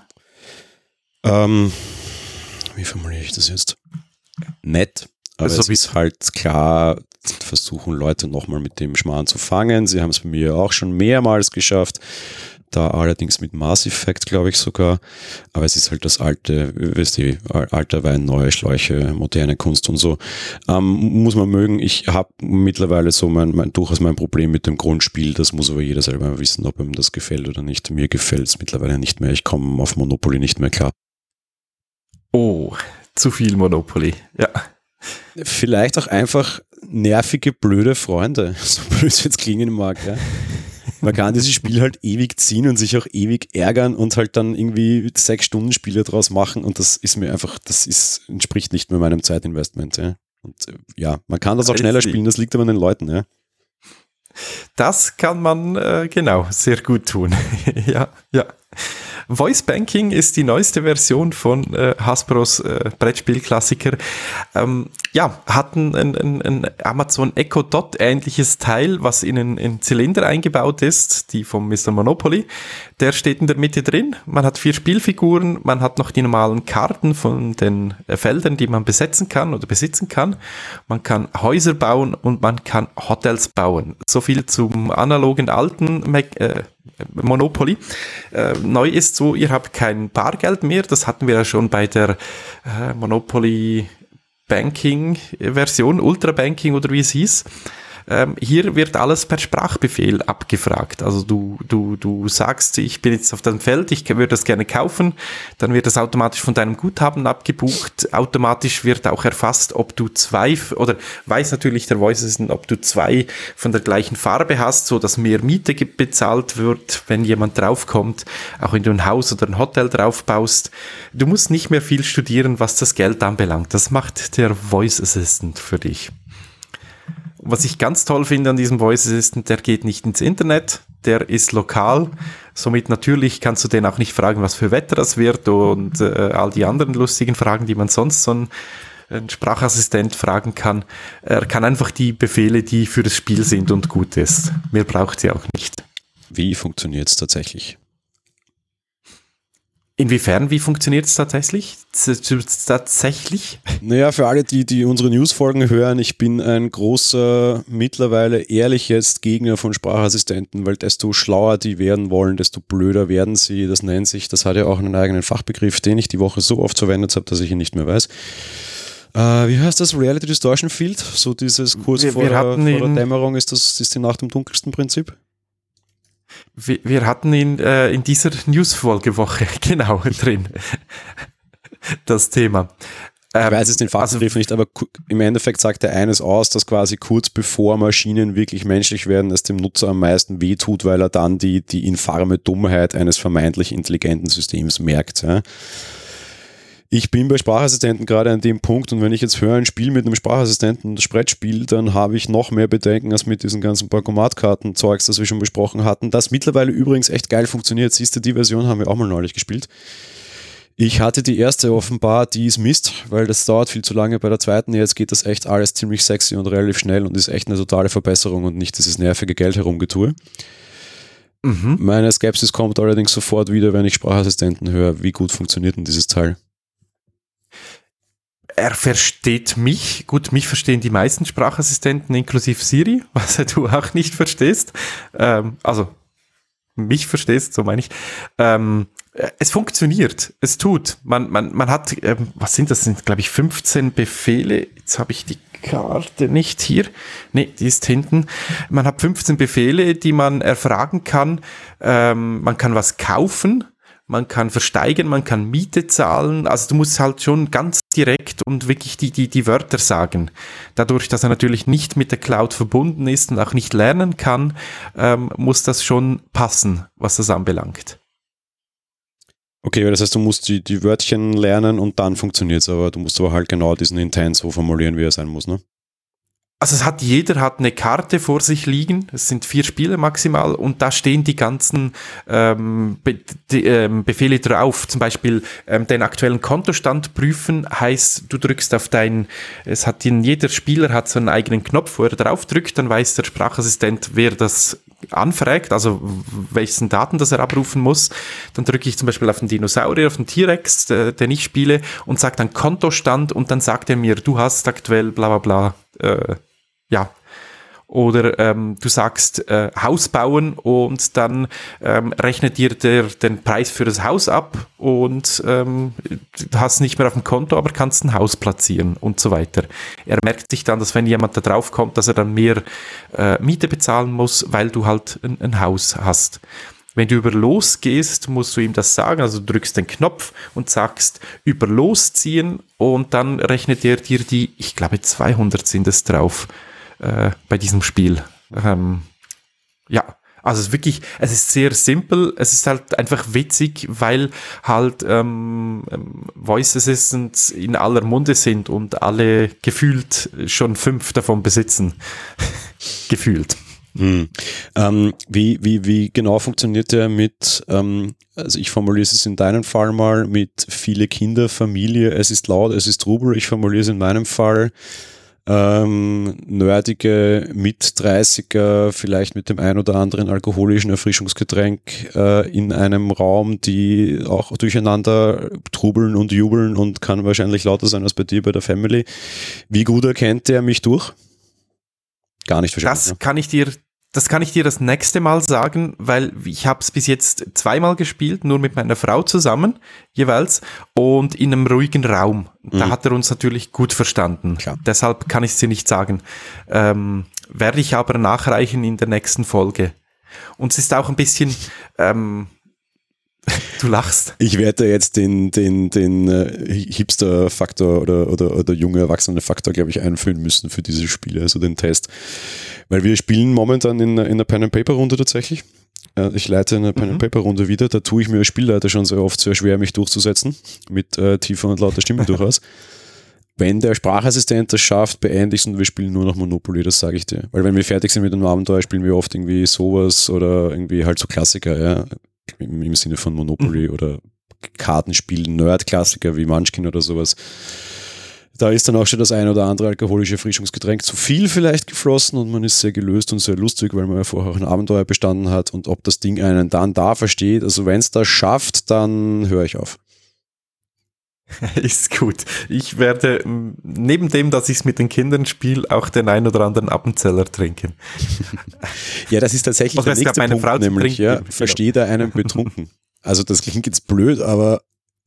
Wie formuliere ich das jetzt? Nett, aber also es ist halt klar, versuchen Leute nochmal mit dem Schmarrn zu fangen. Sie haben es bei mir auch schon mehrmals geschafft. Da allerdings mit Mass Effect, glaube ich sogar. Aber es ist halt das alte, alter Wein, neue Schläuche, moderne Kunst und so. Muss man mögen. Ich habe mittlerweile so durchaus mein Problem mit dem Grundspiel. Das muss aber jeder selber wissen, ob ihm das gefällt oder nicht. Mir gefällt es mittlerweile nicht mehr. Ich komme auf Monopoly nicht mehr klar. Oh, zu viel Monopoly, ja. Vielleicht auch einfach nervige, blöde Freunde. So blöd es jetzt klingen mag, ja. Man kann dieses Spiel halt ewig ziehen und sich auch ewig ärgern und halt dann irgendwie 6-Stunden-Spiele draus machen und das ist mir einfach, entspricht nicht mehr meinem Zeitinvestment. Ja. Und ja, man kann das auch schneller spielen, das liegt aber an den Leuten. Ja. Das kann man genau sehr gut tun. Ja. Voice Banking ist die neueste Version von Hasbros Brettspielklassiker. Hatten ein Amazon Echo Dot ähnliches Teil, was in einen Zylinder eingebaut ist, die vom Mr. Monopoly. Der steht in der Mitte drin. Man hat 4 Spielfiguren, man hat noch die normalen Karten von den Feldern, die man besetzen kann oder besitzen kann. Man kann Häuser bauen und man kann Hotels bauen. So viel zum analogen alten Monopoly. Neu ist so, ihr habt kein Bargeld mehr. Das hatten wir ja schon bei der Monopoly Banking Version, Ultra Banking oder wie es hieß. Hier wird alles per Sprachbefehl abgefragt. Also du sagst, ich bin jetzt auf dem Feld, ich würde das gerne kaufen, dann wird das automatisch von deinem Guthaben abgebucht. Automatisch wird auch erfasst, ob du oder weiß natürlich der Voice Assistant, ob du 2 von der gleichen Farbe hast, so dass mehr Miete bezahlt wird, wenn jemand draufkommt, auch wenn du ein Haus oder ein Hotel draufbaust. Du musst nicht mehr viel studieren, was das Geld anbelangt. Das macht der Voice Assistant für dich. Was ich ganz toll finde an diesem Voice Assistant, der geht nicht ins Internet, der ist lokal. Somit natürlich kannst du den auch nicht fragen, was für Wetter das wird und all die anderen lustigen Fragen, die man sonst so ein Sprachassistent fragen kann. Er kann einfach die Befehle, die für das Spiel sind und gut ist. Mehr braucht sie auch nicht. Wie funktioniert es tatsächlich? Inwiefern, wie funktioniert es tatsächlich? Tatsächlich? Naja, für alle, die unsere Newsfolgen hören, ich bin ein großer, mittlerweile ehrlich jetzt Gegner von Sprachassistenten, weil desto schlauer die werden wollen, desto blöder werden sie. Das nennt sich, das hat ja auch einen eigenen Fachbegriff, den ich die Woche so oft verwendet habe, dass ich ihn nicht mehr weiß. Wie heißt das? Reality Distortion Field? So dieses kurz vor der Dämmerung ist die Nacht im dunkelsten Prinzip? Wir hatten ihn in dieser Newsfolgewoche genau drin, das Thema. Ich weiß jetzt den Fachbegriff nicht, aber im Endeffekt sagt er eines aus, dass quasi kurz bevor Maschinen wirklich menschlich werden, es dem Nutzer am meisten wehtut, weil er dann die infame Dummheit eines vermeintlich intelligenten Systems merkt. Ja. Ich bin bei Sprachassistenten gerade an dem Punkt und wenn ich jetzt höre, ein Spiel mit einem Sprachassistenten, das Brettspiel, dann habe ich noch mehr Bedenken als mit diesen ganzen Bankomatkarten-Zeugs, das wir schon besprochen hatten, das mittlerweile übrigens echt geil funktioniert. Siehst du, die Version haben wir auch mal neulich gespielt. Ich hatte die erste offenbar, die ist Mist, weil das dauert viel zu lange. Bei der zweiten jetzt geht das echt alles ziemlich sexy und relativ schnell und ist echt eine totale Verbesserung und nicht dieses nervige Geld herumgetue. Meine Skepsis kommt allerdings sofort wieder, wenn ich Sprachassistenten höre. Wie gut funktioniert denn dieses Teil? Er versteht mich. Gut, mich verstehen die meisten Sprachassistenten, inklusive Siri, was du auch nicht verstehst. Also, mich verstehst, so meine ich. Es funktioniert. Es tut. Man hat, was sind das? Sind, glaube ich, 15 Befehle. Jetzt habe ich die Karte nicht hier. Nee, die ist hinten. Man hat 15 Befehle, die man erfragen kann. Man kann was kaufen. Man kann versteigern, man kann Miete zahlen, also du musst halt schon ganz direkt und wirklich die Wörter sagen. Dadurch, dass er natürlich nicht mit der Cloud verbunden ist und auch nicht lernen kann, muss das schon passen, was das anbelangt. Okay, das heißt, du musst die Wörtchen lernen und dann funktioniert es, aber du musst aber halt genau diesen Intent so formulieren, wie er sein muss, ne? Also jeder hat eine Karte vor sich liegen, es sind 4 Spiele maximal und da stehen die ganzen Befehle drauf, zum Beispiel den aktuellen Kontostand prüfen, heißt du drückst auf jeder Spieler hat so einen eigenen Knopf, wo er drauf drückt, dann weiß der Sprachassistent, wer das anfragt, also welchen Daten das er abrufen muss, dann drücke ich zum Beispiel auf den Dinosaurier, auf den T-Rex, den ich spiele und sage dann Kontostand und dann sagt er mir, du hast aktuell bla bla bla, ja, oder du sagst Haus bauen und dann rechnet dir den Preis für das Haus ab und du hast nicht mehr auf dem Konto, aber kannst ein Haus platzieren und so weiter. Er merkt sich dann, dass wenn jemand da drauf kommt, dass er dann mehr Miete bezahlen muss, weil du halt ein Haus hast. Wenn du über Los gehst, musst du ihm das sagen, also du drückst den Knopf und sagst über Los ziehen und dann rechnet er dir die, ich glaube 200 sind es drauf, bei diesem Spiel. Ja, also es ist sehr simpel, es ist halt einfach witzig, weil halt Voice Assistants in aller Munde sind und alle gefühlt schon 5 davon besitzen. Gefühlt. Wie genau funktioniert der mit, also ich formuliere es in deinem Fall mal mit viele Kinder, Familie, es ist laut, es ist Trubel, ich formuliere es in meinem Fall nerdige Mit-30er, vielleicht mit dem ein oder anderen alkoholischen Erfrischungsgetränk in einem Raum, die auch durcheinander trubeln und jubeln und kann wahrscheinlich lauter sein als bei dir bei der Family. Wie gut erkennt der mich durch? Gar nicht wahrscheinlich. Das kann ich dir das nächste Mal sagen, weil ich habe es bis jetzt 2-mal gespielt, nur mit meiner Frau zusammen, jeweils, und in einem ruhigen Raum. Da hat er uns natürlich gut verstanden. Klar. Deshalb kann ich es dir nicht sagen. werde ich aber nachreichen in der nächsten Folge. Und es ist auch ein bisschen, du lachst. Ich werde jetzt den Hipster-Faktor oder junge Erwachsene-Faktor, glaube ich, einführen müssen für diese Spiele, also den Test. Weil wir spielen momentan in einer Pen-and-Paper-Runde tatsächlich. Ich leite eine Pen-and-Paper-Runde wieder. Da tue ich mir als Spielleiter schon sehr oft sehr schwer, mich durchzusetzen. Mit tiefer und lauter Stimmen durchaus. Wenn der Sprachassistent das schafft, beende ich es und wir spielen nur noch Monopoly, das sage ich dir. Weil wenn wir fertig sind mit einem Abenteuer, spielen wir oft irgendwie sowas oder irgendwie halt so Klassiker, ja. Im Sinne von Monopoly oder Kartenspielen, Nerd-Klassiker wie Munchkin oder sowas. Da ist dann auch schon das ein oder andere alkoholische Erfrischungsgetränk zu viel vielleicht geflossen und man ist sehr gelöst und sehr lustig, weil man ja vorher auch ein Abenteuer bestanden hat und ob das Ding einen dann da versteht, also wenn es das schafft, dann höre ich auf. Ist gut. Ich werde neben dem, dass ich es mit den Kindern spiele, auch den ein oder anderen Appenzeller trinken. Ja, das ist tatsächlich der nächste Punkt, Frau nämlich, ja, versteht er einen betrunken. Also das klingt jetzt blöd, aber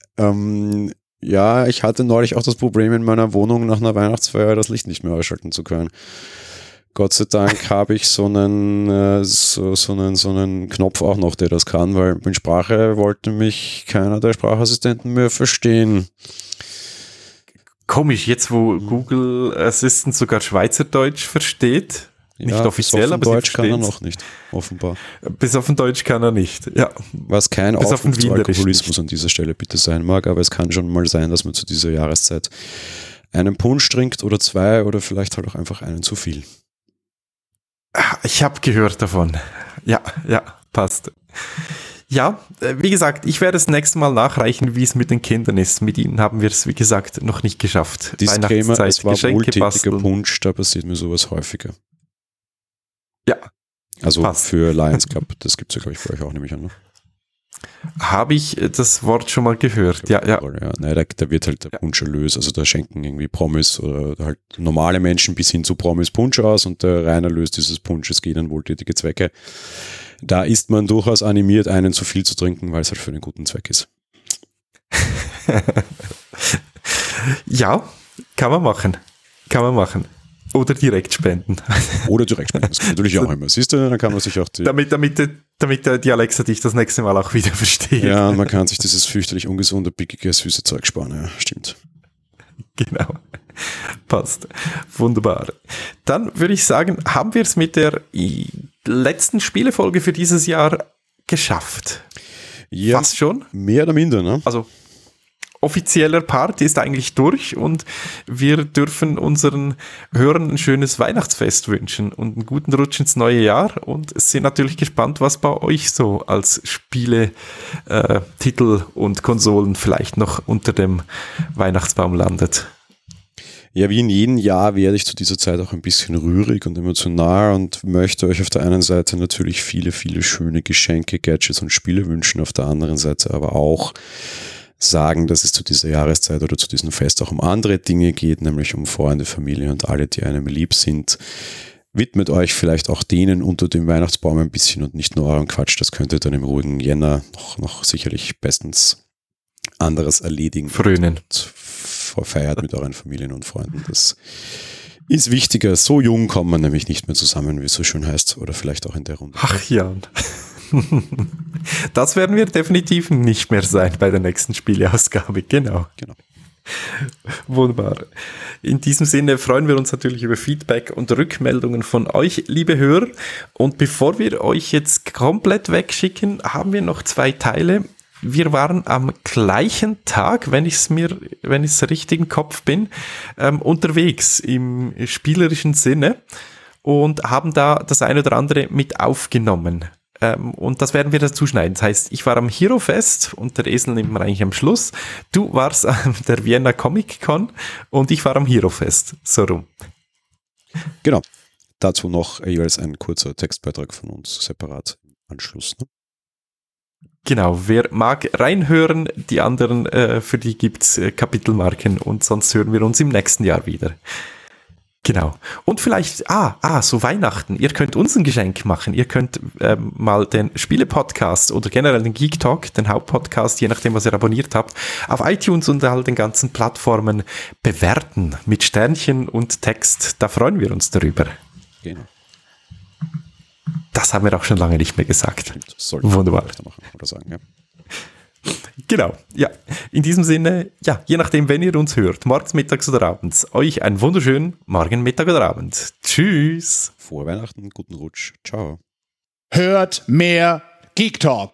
ja, ich hatte neulich auch das Problem in meiner Wohnung nach einer Weihnachtsfeier das Licht nicht mehr ausschalten zu können. Gott sei Dank habe ich so einen Knopf auch noch, der das kann, weil mit Sprache wollte mich keiner der Sprachassistenten mehr verstehen. Komisch, jetzt wo Google Assistant sogar Schweizerdeutsch versteht. Nicht ja, offiziell, aber Deutsch kann er noch nicht, offenbar. Bis auf den Deutsch kann er nicht, ja. Was kein Aufruf zu Alkoholismus an dieser Stelle bitte sein mag, aber es kann schon mal sein, dass man zu dieser Jahreszeit einen Punsch trinkt oder zwei oder vielleicht halt auch einfach einen zu viel. Ich habe gehört davon. Ja, passt. Ja, wie gesagt, ich werde das nächste Mal nachreichen, wie es mit den Kindern ist. Mit ihnen haben wir es, wie gesagt, noch nicht geschafft. Disclaimer, es war wohltätiger Punsch, da passiert mir sowas häufiger. Ja. Also passt. für Lions Club, das gibt es ja, glaube ich, für euch auch, nehme ich an. Ne? Habe ich das Wort schon mal gehört, ja. Nein, da wird halt der Punsch erlöst, also da schenken irgendwie Promis oder halt normale Menschen bis hin zu Promis Punsch aus und der Rainer löst dieses Punsches gehen an wohltätige Zwecke. Da ist man durchaus animiert, einen zu viel zu trinken, weil es halt für einen guten Zweck ist. Ja, kann man machen. Oder direkt spenden. Das geht natürlich auch immer. Siehst du, dann kann man sich auch damit die Alexa dich das nächste Mal auch wieder versteht. Ja, und man kann sich dieses fürchterlich ungesunde, pickige, süße Zeug sparen. Ja, stimmt. Genau. Passt. Wunderbar. Dann würde ich sagen, haben wir es mit der letzten Spielefolge für dieses Jahr geschafft. Ja, fast schon. Mehr oder minder, ne? Also offizieller Part ist eigentlich durch und wir dürfen unseren Hörern ein schönes Weihnachtsfest wünschen und einen guten Rutsch ins neue Jahr und sind natürlich gespannt, was bei euch so als Spiele, Titel und Konsolen vielleicht noch unter dem Weihnachtsbaum landet. Ja, wie in jedem Jahr werde ich zu dieser Zeit auch ein bisschen rührig und emotional und möchte euch auf der einen Seite natürlich viele, viele schöne Geschenke, Gadgets und Spiele wünschen, auf der anderen Seite aber auch sagen, dass es zu dieser Jahreszeit oder zu diesem Fest auch um andere Dinge geht, nämlich um Freunde, Familie und alle, die einem lieb sind. Widmet euch vielleicht auch denen unter dem Weihnachtsbaum ein bisschen und nicht nur eurem Quatsch. Das könnt ihr dann im ruhigen Jänner noch sicherlich bestens anderes erledigen. Frönen. Feiert mit euren Familien und Freunden. Das ist wichtiger. So jung kommt man nämlich nicht mehr zusammen, wie es so schön heißt. Oder vielleicht auch in der Runde. Ach ja. Das werden wir definitiv nicht mehr sein bei der nächsten Spieleausgabe. Genau. Wunderbar. In diesem Sinne freuen wir uns natürlich über Feedback und Rückmeldungen von euch, liebe Hörer. Und bevor wir euch jetzt komplett wegschicken, haben wir noch 2 Teile. Wir waren am gleichen Tag, wenn ich es richtig im Kopf bin, unterwegs im spielerischen Sinne und haben da das eine oder andere mit aufgenommen. Und das werden wir dazu schneiden. Das heißt, ich war am Hero Fest und der Esel nimmt man eigentlich am Schluss. Du warst an der Vienna Comic Con und ich war am Hero Fest. So rum. Genau. Dazu noch jeweils ein kurzer Textbeitrag von uns separat im Anschluss. Ne? Genau, wer mag reinhören, die anderen, für die gibt's Kapitelmarken und sonst hören wir uns im nächsten Jahr wieder. Genau. Und vielleicht, so Weihnachten, ihr könnt uns ein Geschenk machen. Ihr könnt mal den Spiele-Podcast oder generell den Geek Talk, den Hauptpodcast, je nachdem, was ihr abonniert habt, auf iTunes und all den ganzen Plattformen bewerten mit Sternchen und Text. Da freuen wir uns darüber. Genau. Das haben wir auch schon lange nicht mehr gesagt. Sollten Wunderbar. Machen oder sagen, ja. Genau, ja. In diesem Sinne, ja, je nachdem, wenn ihr uns hört, morgens, mittags oder abends, euch einen wunderschönen Morgen, Mittag oder Abend. Tschüss. Frohe Weihnachten, guten Rutsch. Ciao. Hört mehr Geek Talk.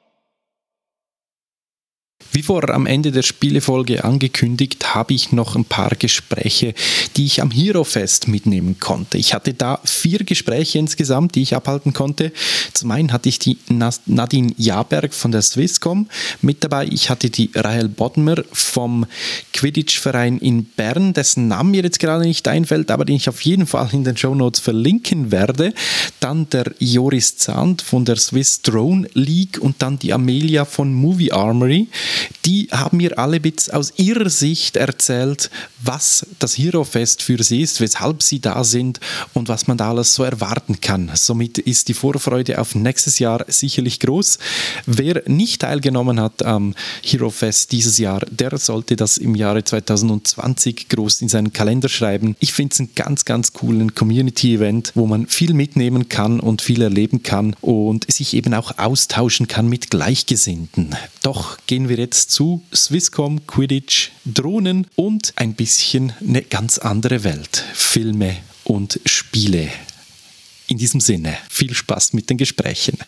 Wie vorher am Ende der Spielefolge angekündigt, habe ich noch ein paar Gespräche, die ich am Hero Fest mitnehmen konnte. Ich hatte da 4 Gespräche insgesamt, die ich abhalten konnte. Zum einen hatte ich die Nadine Jaberg von der Swisscom mit dabei. Ich hatte die Rahel Bodmer vom Quidditch-Verein in Bern, dessen Name mir jetzt gerade nicht einfällt, aber den ich auf jeden Fall in den Shownotes verlinken werde. Dann der Joris Zahnd von der Swiss Drone League und dann die Amelia von Movie Armory. Die haben mir alle bits aus ihrer Sicht erzählt, was das Hero Fest für sie ist, weshalb sie da sind und was man da alles so erwarten kann. Somit ist die Vorfreude auf nächstes Jahr sicherlich groß. Wer nicht teilgenommen hat am Hero Fest dieses Jahr, der sollte das im Jahre 2020 groß in seinen Kalender schreiben. Ich finde es einen ganz, ganz coolen Community-Event, wo man viel mitnehmen kann und viel erleben kann und sich eben auch austauschen kann mit Gleichgesinnten. Doch gehen wir jetzt zu Swisscom, Quidditch, Drohnen und ein bisschen eine ganz andere Welt. Filme und Spiele. In diesem Sinne, viel Spaß mit den Gesprächen.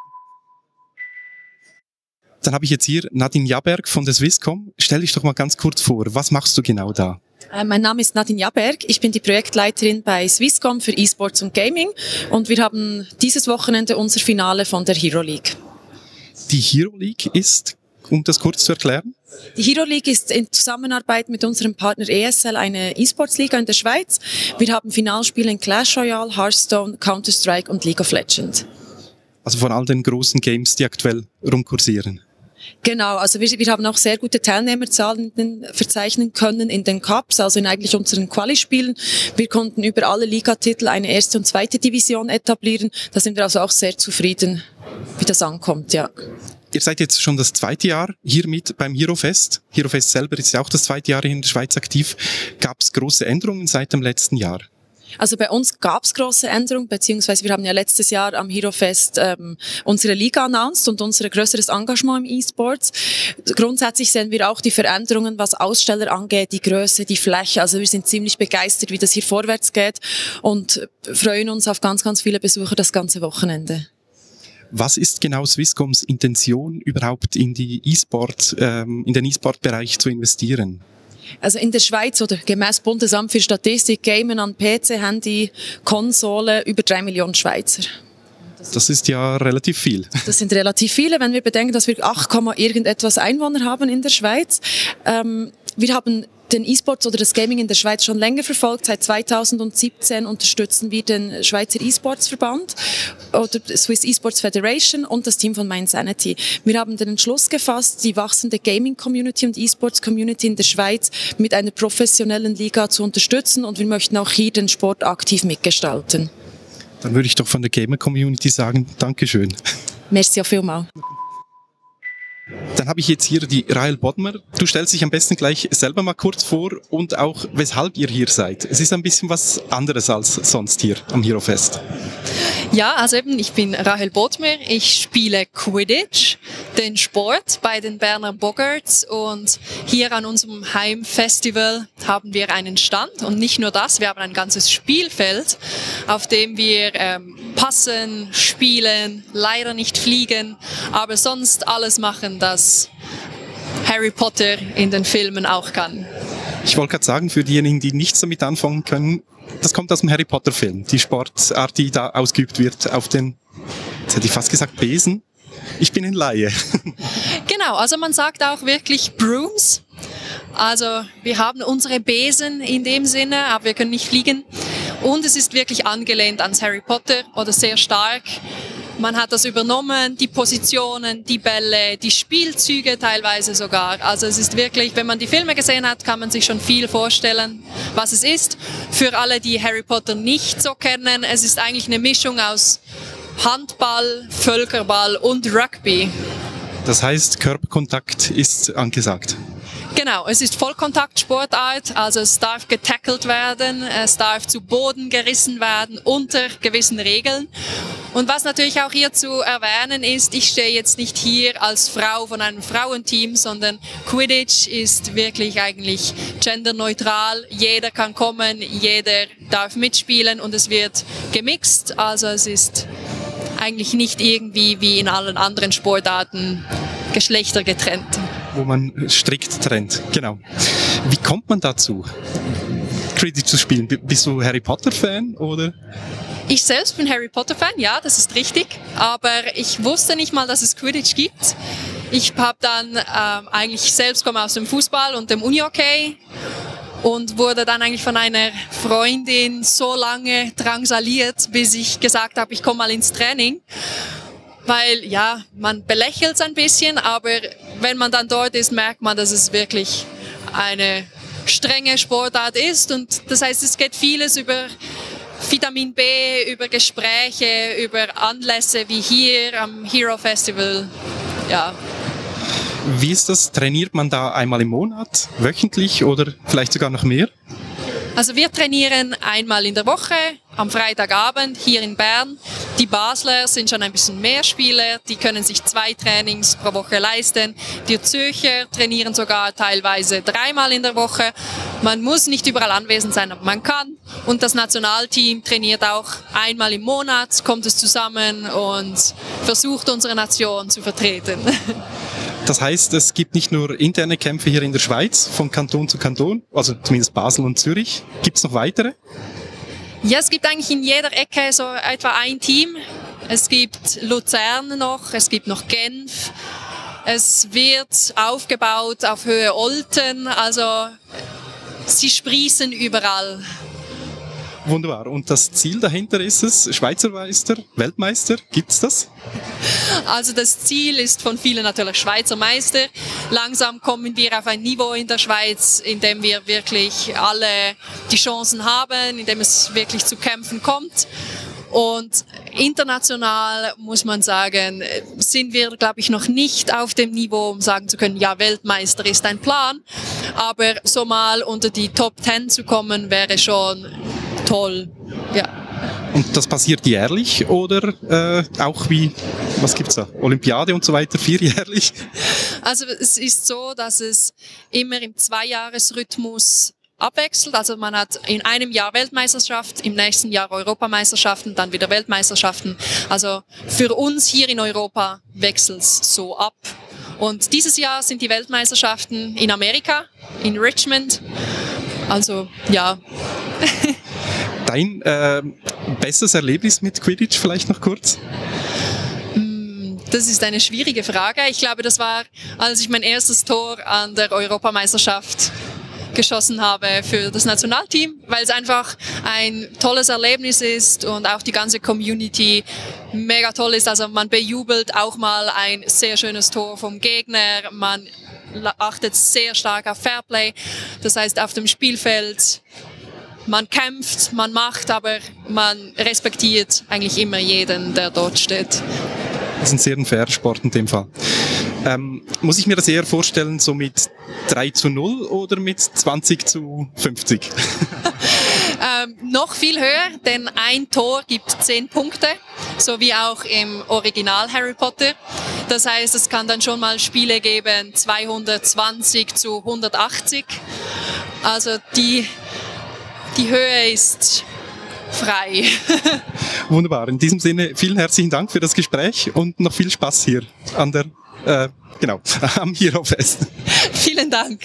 Dann habe ich jetzt hier Nadine Jaberg von der Swisscom. Stell dich doch mal ganz kurz vor, was machst du genau da? Mein Name ist Nadine Jaberg, ich bin die Projektleiterin bei Swisscom für E-Sports und Gaming und wir haben dieses Wochenende unser Finale von der Hero League. Die Hero League ist, um das kurz zu erklären? Die Hero League ist in Zusammenarbeit mit unserem Partner ESL eine E-Sports-Liga in der Schweiz. Wir haben Finalspiele in Clash Royale, Hearthstone, Counter-Strike und League of Legends. Also von all den großen Games, die aktuell rumkursieren. Genau, also wir haben auch sehr gute Teilnehmerzahlen verzeichnen können in den Cups, also in eigentlich unseren Quali-Spielen. Wir konnten über alle Ligatitel eine erste und zweite Division etablieren. Da sind wir also auch sehr zufrieden, wie das ankommt, ja. Ihr seid jetzt schon das 2. Jahr hier mit beim Hero Fest. Hero Fest selber ist ja auch das 2. Jahr in der Schweiz aktiv. Gab es große Änderungen seit dem letzten Jahr? Also bei uns gab es große Änderungen, beziehungsweise wir haben ja letztes Jahr am Hero Fest unsere Liga announced und unser größeres Engagement im E-Sports. Grundsätzlich sehen wir auch die Veränderungen, was Aussteller angeht, die Größe, die Fläche. Also wir sind ziemlich begeistert, wie das hier vorwärts geht und freuen uns auf ganz, ganz viele Besucher das ganze Wochenende. Was ist genau Swisscoms Intention, überhaupt in den E-Sport-Bereich zu investieren? Also in der Schweiz oder gemäß Bundesamt für Statistik gamen an PC, Handy, Konsole über 3 Millionen Schweizer. Das ist ja relativ viel. Das sind relativ viele, wenn wir bedenken, dass wir 8, irgendetwas Einwohner haben in der Schweiz. Wir haben den E-Sports oder das Gaming in der Schweiz schon länger verfolgt. Seit 2017 unterstützen wir den Schweizer E-Sports-Verband oder Swiss E-Sports Federation und das Team von MindSanity. Wir haben den Entschluss gefasst, die wachsende Gaming-Community und E-Sports-Community in der Schweiz mit einer professionellen Liga zu unterstützen und wir möchten auch hier den Sport aktiv mitgestalten. Dann würde ich doch von der Gamer-Community sagen, Dankeschön. Merci auch vielmals. Dann habe ich jetzt hier die Rahel Bodmer. Du stellst dich am besten gleich selber mal kurz vor und auch, weshalb ihr hier seid. Es ist ein bisschen was anderes als sonst hier am Hero Fest. Ja, also eben, ich bin Rahel Bodmer. Ich spiele Quidditch, den Sport bei den Berner Boggarts und hier an unserem Heimfestival haben wir einen Stand und nicht nur das, wir haben ein ganzes Spielfeld, auf dem wir passen, spielen, leider nicht fliegen, aber sonst alles machen, das Harry Potter in den Filmen auch kann. Ich wollte gerade sagen, für diejenigen, die nichts damit anfangen können, das kommt aus dem Harry Potter Film, die Sportart, die da ausgeübt wird auf den, jetzt hätte ich fast gesagt Besen, ich bin ein Laie. Genau, also man sagt auch wirklich Brooms, also wir haben unsere Besen in dem Sinne, aber wir können nicht fliegen und es ist wirklich angelehnt ans Harry Potter oder sehr stark. Man hat das übernommen, die Positionen, die Bälle, die Spielzüge teilweise sogar. Also es ist wirklich, wenn man die Filme gesehen hat, kann man sich schon viel vorstellen, was es ist. Für alle, die Harry Potter nicht so kennen, es ist eigentlich eine Mischung aus Handball, Völkerball und Rugby. Das heißt, Körperkontakt ist angesagt. Genau, Genau, es ist Vollkontaktsportart, also es darf getackelt werden, es darf zu Boden gerissen werden unter gewissen Regeln. Und was natürlich auch hier zu erwähnen ist, ich stehe jetzt nicht hier als Frau von einem Frauenteam, sondern Quidditch ist wirklich eigentlich genderneutral. Jeder kann kommen, jeder darf mitspielen und es wird gemixt, also es ist eigentlich nicht irgendwie wie in allen anderen Sportarten geschlechtergetrennt. Wo man strikt trennt, genau. Wie kommt man dazu, Quidditch zu spielen? Bist du Harry Potter-Fan oder? Ich selbst bin Harry Potter-Fan, ja, das ist richtig. Aber ich wusste nicht mal, dass es Quidditch gibt. Ich habe dann eigentlich selbst komme aus dem Fußball und dem Unihockey und wurde dann eigentlich von einer Freundin so lange drangsaliert, bis ich gesagt habe, ich komme mal ins Training. Weil, ja, man belächelt es ein bisschen, aber wenn man dann dort ist, merkt man, dass es wirklich eine strenge Sportart ist. Und das heißt, es geht vieles über Vitamin B, über Gespräche, über Anlässe wie hier am Hero Festival. Ja. Wie ist das? Trainiert man da einmal im Monat, wöchentlich oder vielleicht sogar noch mehr? Also wir trainieren einmal in der Woche, am Freitagabend hier in Bern. Die Basler sind schon ein bisschen mehr Spieler, die können sich 2 Trainings pro Woche leisten. Die Zürcher trainieren sogar teilweise 3-mal in der Woche. Man muss nicht überall anwesend sein, aber man kann. Und das Nationalteam trainiert auch einmal im Monat, kommt es zusammen und versucht unsere Nation zu vertreten. Das heißt, es gibt nicht nur interne Kämpfe hier in der Schweiz, von Kanton zu Kanton, also zumindest Basel und Zürich. Gibt es noch weitere? Ja, es gibt eigentlich in jeder Ecke so etwa ein Team. Es gibt Luzern noch, es gibt noch Genf. Es wird aufgebaut auf Höhe Olten, also sie sprießen überall. Wunderbar. Und das Ziel dahinter ist es, Schweizer Meister, Weltmeister, gibt's das? Also das Ziel ist von vielen natürlich Schweizer Meister. Langsam kommen wir auf ein Niveau in der Schweiz, in dem wir wirklich alle die Chancen haben, in dem es wirklich zu Kämpfen kommt. Und international muss man sagen, sind wir, glaube ich, noch nicht auf dem Niveau, um sagen zu können, ja, Weltmeister ist ein Plan. Aber so mal unter die Top 10 zu kommen, wäre schon toll. Ja. Und das passiert jährlich oder auch wie, was gibt's da? Olympiade und so weiter, 4-jährlich? Also es ist so, dass es immer im 2-Jahres-Rhythmus abwechselt. Also man hat in einem Jahr Weltmeisterschaft, im nächsten Jahr Europameisterschaften, dann wieder Weltmeisterschaften. Also für uns hier in Europa wechselt es so ab. Und dieses Jahr sind die Weltmeisterschaften in Amerika, in Richmond. Also ja. Dein bestes Erlebnis mit Quidditch vielleicht noch kurz? Das ist eine schwierige Frage. Ich glaube, das war, als ich mein erstes Tor an der Europameisterschaft geschossen habe für das Nationalteam, weil es einfach ein tolles Erlebnis ist und auch die ganze Community mega toll ist. Also man bejubelt auch mal ein sehr schönes Tor vom Gegner, man achtet sehr stark auf Fairplay, das heißt auf dem Spielfeld, man kämpft, man macht, aber man respektiert eigentlich immer jeden, der dort steht. Das ist ein sehr fairer Sport in dem Fall. Muss ich mir das eher vorstellen, so mit 3:0 oder mit 20:50? Noch viel höher, denn ein Tor gibt 10 Punkte, so wie auch im Original Harry Potter. Das heißt, es kann dann schon mal Spiele geben, 220:180. Also die Höhe ist frei. Wunderbar. In diesem Sinne, vielen herzlichen Dank für das Gespräch und noch viel Spaß hier an der, am Hero Fest. Vielen Dank.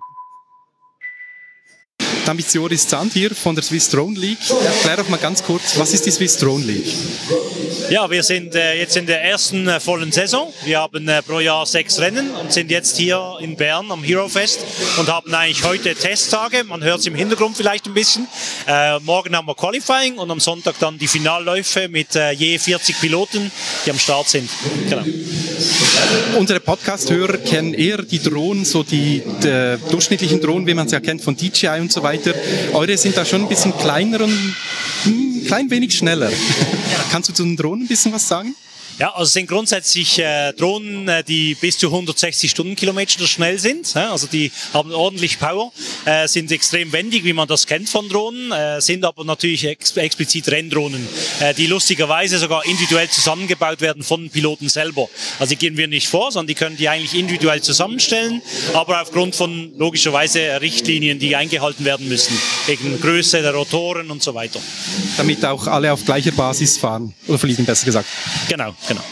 Dann bin ich Joris Zand hier von der Swiss Drone League. Erklär doch mal ganz kurz, was ist die Swiss Drone League? Ja, wir sind jetzt in der ersten vollen Saison. Wir haben pro Jahr 6 Rennen und sind jetzt hier in Bern am Hero Fest und haben eigentlich heute Testtage. Man hört es im Hintergrund vielleicht ein bisschen. Morgen haben wir Qualifying und am Sonntag dann die Finalläufe mit je 40 Piloten, die am Start sind. Genau. Unsere Podcast-Hörer kennen eher die Drohnen, so die durchschnittlichen Drohnen, wie man sie ja kennt von DJI und so weiter. Eure sind da schon ein bisschen kleiner und ein klein wenig schneller. Kannst du zu den Drohnen ein bisschen was sagen? Ja, also es sind grundsätzlich Drohnen, die bis zu 160 Stundenkilometer schnell sind. Also die haben ordentlich Power, sind extrem wendig, wie man das kennt von Drohnen, sind aber natürlich explizit Renndrohnen, die lustigerweise sogar individuell zusammengebaut werden von den Piloten selber. Also die gehen wir nicht vor, sondern die können die eigentlich individuell zusammenstellen, aber aufgrund von logischerweise Richtlinien, die eingehalten werden müssen, wegen Größe der Rotoren und so weiter. Damit auch alle auf gleicher Basis fahren oder fliegen, besser gesagt. Genau.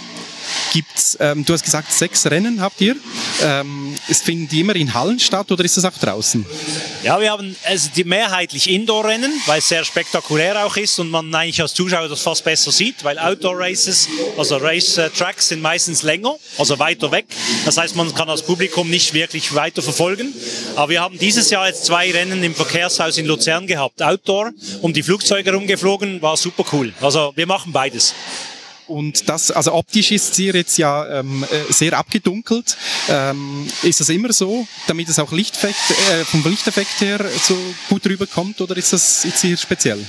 Gibt's, du hast gesagt, 6 Rennen habt ihr. Finden die immer in Hallen statt oder ist das auch draußen? Ja, wir haben also die mehrheitlich Indoor-Rennen, weil es sehr spektakulär auch ist und man eigentlich als Zuschauer das fast besser sieht, weil Outdoor-Races, also Race-Tracks sind meistens länger, also weiter weg. Das heißt, man kann als Publikum nicht wirklich weiter verfolgen. Aber wir haben dieses Jahr jetzt 2 Rennen im Verkehrshaus in Luzern gehabt. Outdoor, um die Flugzeuge rumgeflogen, war super cool. Also wir machen beides. Und das, also optisch ist sie jetzt ja sehr abgedunkelt. Ist das immer so, damit es auch vom Lichteffekt her so gut rüberkommt, oder ist das jetzt hier speziell?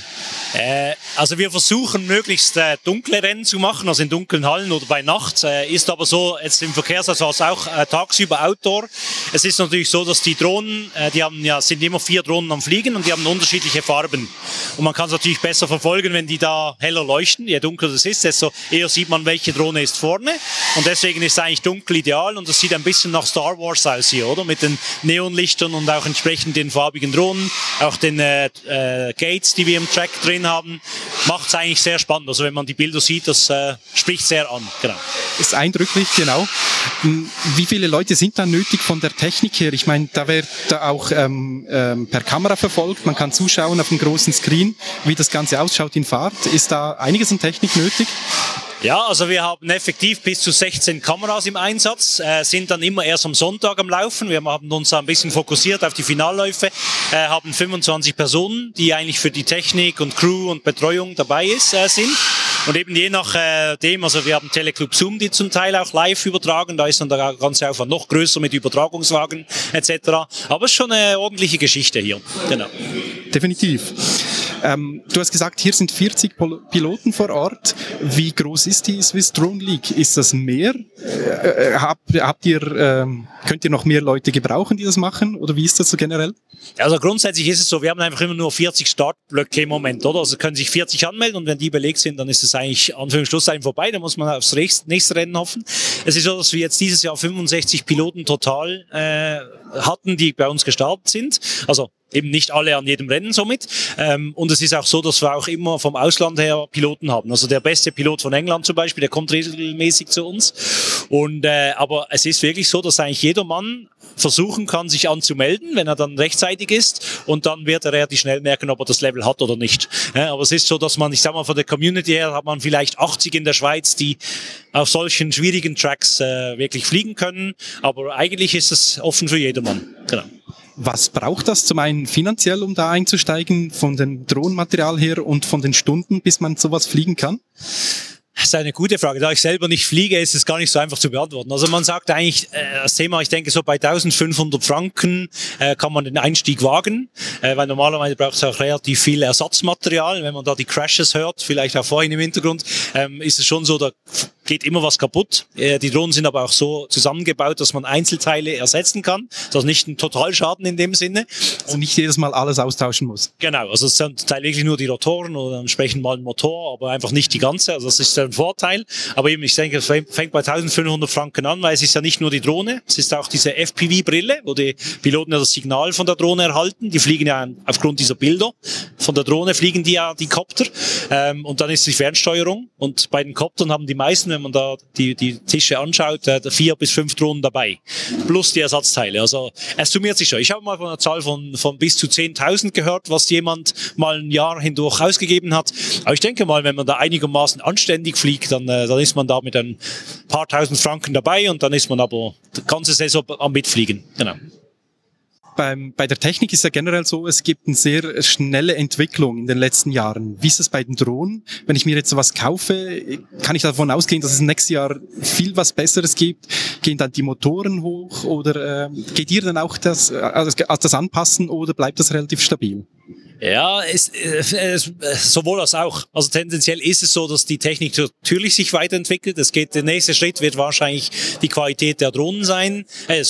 Also wir versuchen möglichst dunkle Rennen zu machen, also in dunklen Hallen oder bei Nacht. Ist aber so, jetzt im Verkehrshaus war es auch tagsüber Outdoor. Es ist natürlich so, dass die Drohnen, sind immer 4 Drohnen am Fliegen und die haben unterschiedliche Farben. Und man kann es natürlich besser verfolgen, wenn die da heller leuchten. Je dunkler das ist, desto eher sieht man, welche Drohne ist vorne. Und deswegen ist eigentlich dunkel ideal und das sieht ein bisschen nach Star Wars aus hier, oder? Mit den Neonlichtern und auch entsprechend den farbigen Drohnen, auch den Gates, die wir im Track drin haben, macht es eigentlich sehr spannend. Also wenn man die Bilder sieht, das spricht sehr an. Genau. Ist eindrücklich, genau. Wie viele Leute sind da nötig von der Technik her? Ich meine, da wird da auch per Kamera verfolgt. Man kann zuschauen auf dem großen Screen, wie das Ganze ausschaut in Fahrt. Ist da einiges an Technik nötig? Ja, also wir haben effektiv bis zu 16 Kameras im Einsatz, sind dann immer erst am Sonntag am Laufen. Wir haben uns ein bisschen fokussiert auf die Finalläufe, haben 25 Personen, die eigentlich für die Technik und Crew und Betreuung dabei sind. Und eben je nachdem, also wir haben Teleclub Zoom, die zum Teil auch live übertragen, da ist dann der ganze Aufwand noch größer mit Übertragungswagen etc. Aber es ist schon eine ordentliche Geschichte hier. Genau. Definitiv. Du hast gesagt, hier sind 40 Piloten vor Ort. Wie groß ist die Swiss Drone League? Ist das mehr? Könnt ihr noch mehr Leute gebrauchen, die das machen? Oder wie ist das so generell? Also grundsätzlich ist es so, wir haben einfach immer nur 40 Startblöcke im Moment, oder? Also können sich 40 anmelden und wenn die belegt sind, dann ist es eigentlich Anführungsschlusszeichen vorbei. Da muss man aufs nächste Rennen hoffen. Es ist so, dass wir jetzt dieses Jahr 65 Piloten total hatten, die bei uns gestartet sind. Also eben nicht alle an jedem Rennen somit. Und es ist auch so, dass wir auch immer vom Ausland her Piloten haben. Also der beste Pilot von England zum Beispiel, der kommt regelmäßig zu uns. Und aber es ist wirklich so, dass eigentlich jeder Mann versuchen kann, sich anzumelden, wenn er dann rechtzeitig ist. Und dann wird er relativ schnell merken, ob er das Level hat oder nicht. Aber es ist so, dass man, ich sag mal, von der Community her hat man vielleicht 80 in der Schweiz, die auf solchen schwierigen Tracks wirklich fliegen können. Aber eigentlich ist es offen für jedermann. Genau. Was braucht das zum einen finanziell, um da einzusteigen, von dem Drohnenmaterial her und von den Stunden, bis man sowas fliegen kann? Das ist eine gute Frage. Da ich selber nicht fliege, ist es gar nicht so einfach zu beantworten. Also man sagt eigentlich, das Thema, ich denke so bei 1500 Franken kann man den Einstieg wagen, weil normalerweise braucht es auch relativ viel Ersatzmaterial. Wenn man da die Crashes hört, vielleicht auch vorhin im Hintergrund, ist es schon so, da geht immer was kaputt. Die Drohnen sind aber auch so zusammengebaut, dass man Einzelteile ersetzen kann. Das ist nicht ein Totalschaden in dem Sinne. Und nicht jedes Mal alles austauschen muss. Genau, also es sind zum Teil wirklich nur die Rotoren oder entsprechend mal ein Motor, aber einfach nicht die ganze. Also das ist ein Vorteil. Aber eben, ich denke, es fängt bei 1500 Franken an, weil es ist ja nicht nur die Drohne, es ist auch diese FPV-Brille, wo die Piloten ja das Signal von der Drohne erhalten. Die fliegen ja aufgrund dieser Bilder. Von der Drohne fliegen die ja die Kopter. Und dann ist die Fernsteuerung. Und bei den Koptern haben die meisten, wenn man da die Tische anschaut, 4 bis 5 Drohnen dabei. Plus die Ersatzteile. Also es summiert sich schon. Ich habe mal von einer Zahl von bis zu 10.000 gehört, was jemand mal ein Jahr hindurch ausgegeben hat. Aber ich denke mal, wenn man da einigermaßen anständig fliegt, dann ist man da mit ein paar tausend Franken dabei und dann ist man aber die ganze Saison am Mitfliegen. Genau. Bei der Technik ist ja generell so, es gibt eine sehr schnelle Entwicklung in den letzten Jahren. Wie ist es bei den Drohnen? Wenn ich mir jetzt sowas kaufe, kann ich davon ausgehen, dass es nächstes Jahr viel was Besseres gibt? Gehen dann die Motoren hoch oder geht ihr dann auch das Anpassen oder bleibt das relativ stabil? Ja, sowohl als auch. Also tendenziell ist es so, dass die Technik natürlich sich weiterentwickelt. Der nächste Schritt wird wahrscheinlich die Qualität der Drohnen sein,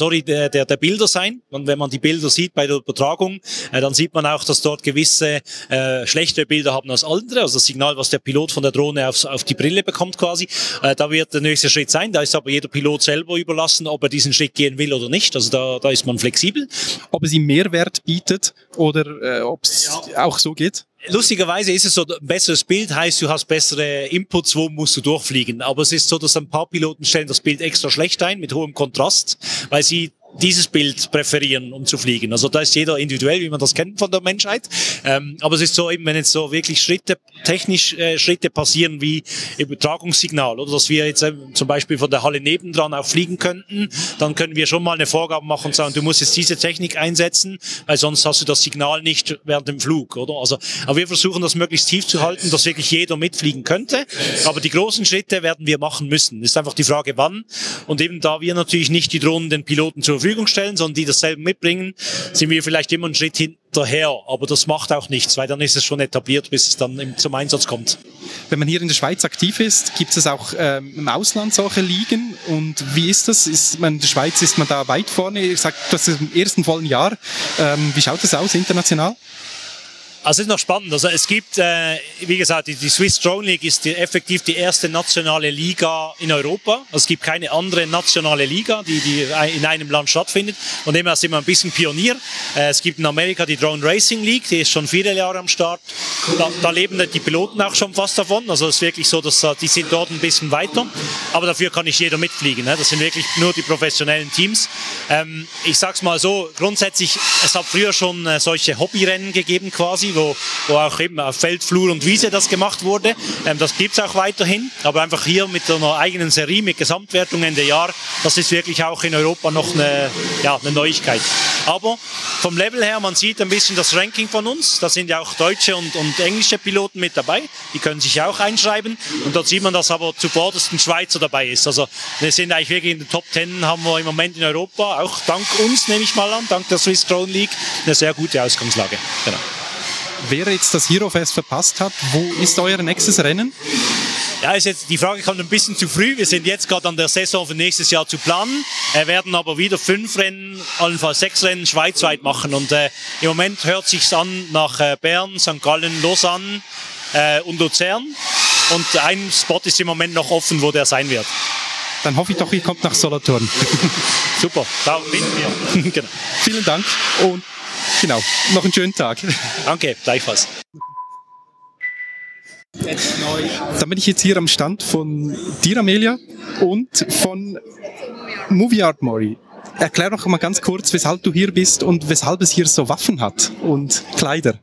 der Bilder sein. Und wenn man die Bilder sieht bei der Übertragung, dann sieht man auch, dass dort gewisse schlechtere Bilder haben als andere. Also das Signal, was der Pilot von der Drohne auf die Brille bekommt quasi. Da wird der nächste Schritt sein. Da ist aber jeder Pilot selber überlassen, ob er diesen Schritt gehen will oder nicht. Also da ist man flexibel. Ob es ihm Mehrwert bietet oder ob es auch so geht? Lustigerweise ist es so, ein besseres Bild heißt, du hast bessere Inputs, wo musst du durchfliegen. Aber es ist so, dass ein paar Piloten stellen das Bild extra schlecht ein, mit hohem Kontrast, weil sie dieses Bild präferieren, um zu fliegen. Also da ist jeder individuell, wie man das kennt von der Menschheit. Aber es ist so eben, wenn jetzt so wirklich technisch Schritte passieren wie Übertragungssignal, oder dass wir jetzt zum Beispiel von der Halle nebendran auch fliegen könnten, dann können wir schon mal eine Vorgabe machen und sagen, du musst jetzt diese Technik einsetzen, weil sonst hast du das Signal nicht während dem Flug, oder? Also, aber wir versuchen das möglichst tief zu halten, dass wirklich jeder mitfliegen könnte. Aber die großen Schritte werden wir machen müssen. Es ist einfach die Frage, wann. Und eben da wir natürlich nicht die Drohnen den Piloten zur Verfügung stellen, sondern die dasselbe mitbringen, sind wir vielleicht immer einen Schritt hinterher. Aber das macht auch nichts, weil dann ist es schon etabliert, bis es dann zum Einsatz kommt. Wenn man hier in der Schweiz aktiv ist, gibt es auch im Ausland solche Ligen? Und wie ist das? In der Schweiz ist man da weit vorne? Ich sage, das ist im ersten vollen Jahr. Wie schaut das aus international? Also es ist noch spannend. Also es gibt, wie gesagt, die Swiss Drone League ist effektiv die erste nationale Liga in Europa. Also es gibt keine andere nationale Liga, die in einem Land stattfindet. Und dem sind wir ein bisschen Pionier. Es gibt in Amerika die Drone Racing League, die ist schon viele Jahre am Start. Da leben die Piloten auch schon fast davon. Also es ist wirklich so, dass die sind dort ein bisschen weiter. Aber dafür kann nicht jeder mitfliegen. Ne? Das sind wirklich nur die professionellen Teams. Ich sag's mal so, grundsätzlich, es hat früher schon solche Hobbyrennen gegeben quasi, wo auch eben auf Feld, Flur und Wiese das gemacht wurde. Das gibt's auch weiterhin, aber einfach hier mit einer eigenen Serie, mit Gesamtwertung Ende Jahr, das ist wirklich auch in Europa noch eine Neuigkeit. Aber vom Level her, man sieht ein bisschen das Ranking von uns, da sind ja auch deutsche und englische Piloten mit dabei, die können sich auch einschreiben und dort sieht man, dass aber zuvorderst Schweizer dabei ist. Also wir sind eigentlich wirklich in den Top 10, haben wir im Moment in Europa, auch dank uns, nehme ich mal an, dank der Swiss Drone League, eine sehr gute Ausgangslage. Genau. Wer jetzt das Hero Fest verpasst hat, wo ist euer nächstes Rennen? Ja, die Frage kommt ein bisschen zu früh. Wir sind jetzt gerade an der Saison für nächstes Jahr zu planen, werden aber wieder 5 Rennen, allenfalls 6 Rennen schweizweit machen. Und im Moment hört es sich an nach Bern, St. Gallen, Lausanne und Luzern. Und ein Spot ist im Moment noch offen, wo der sein wird. Dann hoffe ich doch, ihr kommt nach Solothurn. Super, da finden wir. Genau. Vielen Dank und genau, noch einen schönen Tag. Danke, gleichfalls. Dann bin ich jetzt hier am Stand von dir, Amelia, und von Movie Art Mori. Erklär doch mal ganz kurz, weshalb du hier bist und weshalb es hier so Waffen hat und Kleider.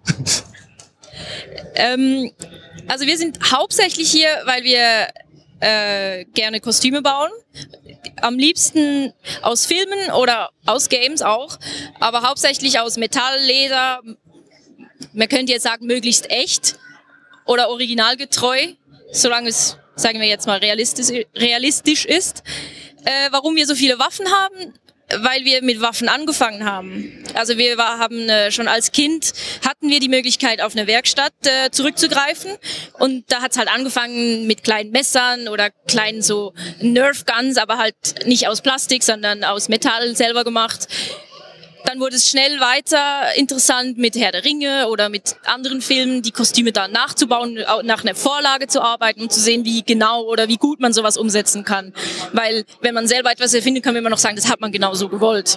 Also wir sind hauptsächlich hier, weil wir gerne Kostüme bauen. Am liebsten aus Filmen oder aus Games auch, aber hauptsächlich aus Metall, Leder. Man könnte jetzt sagen, möglichst echt oder originalgetreu, solange es, sagen wir jetzt mal, realistisch ist. Warum wir so viele Waffen haben? Weil wir mit Waffen angefangen haben. Also wir haben schon als Kind, hatten wir die Möglichkeit, auf eine Werkstatt zurückzugreifen. Und da hat's halt angefangen mit kleinen Messern oder kleinen so Nerf-Guns, aber halt nicht aus Plastik, sondern aus Metall selber gemacht. Dann wurde es schnell weiter interessant mit Herr der Ringe oder mit anderen Filmen, die Kostüme dann nachzubauen, nach einer Vorlage zu arbeiten, um zu sehen, wie genau oder wie gut man sowas umsetzen kann. Weil wenn man selber etwas erfindet, kann man immer noch sagen, das hat man genau so gewollt.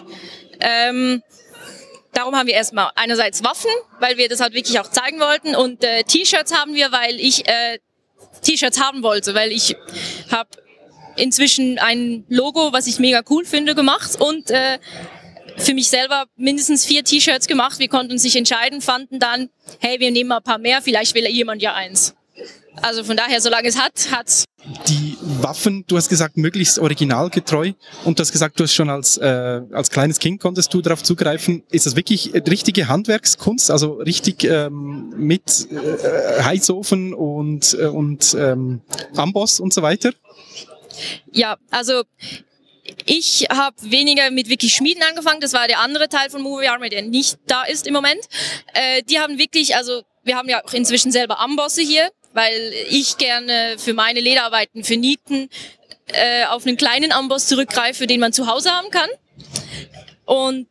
Darum haben wir erstmal einerseits Waffen, weil wir das halt wirklich auch zeigen wollten, und T-Shirts haben wir, weil ich T-Shirts haben wollte, weil ich habe inzwischen ein Logo, was ich mega cool finde, gemacht und für mich selber mindestens 4 T-Shirts gemacht. Wir konnten uns nicht entscheiden, fanden dann, hey, wir nehmen mal ein paar mehr, vielleicht will jemand ja eins. Also von daher, solange es hat's. Die Waffen, du hast gesagt, möglichst originalgetreu, und du hast gesagt, du hast schon als kleines Kind konntest du darauf zugreifen. Ist das wirklich richtige Handwerkskunst, also richtig mit Heizofen und Amboss und so weiter? Ja, also Ich habe weniger mit wirklich Schmieden angefangen. Das war der andere Teil von Movie Armory, der nicht da ist im Moment. Die haben wirklich, also wir haben ja auch inzwischen selber Ambosse hier, weil ich gerne für meine Lederarbeiten, für Nieten, auf einen kleinen Amboss zurückgreife, den man zu Hause haben kann. Und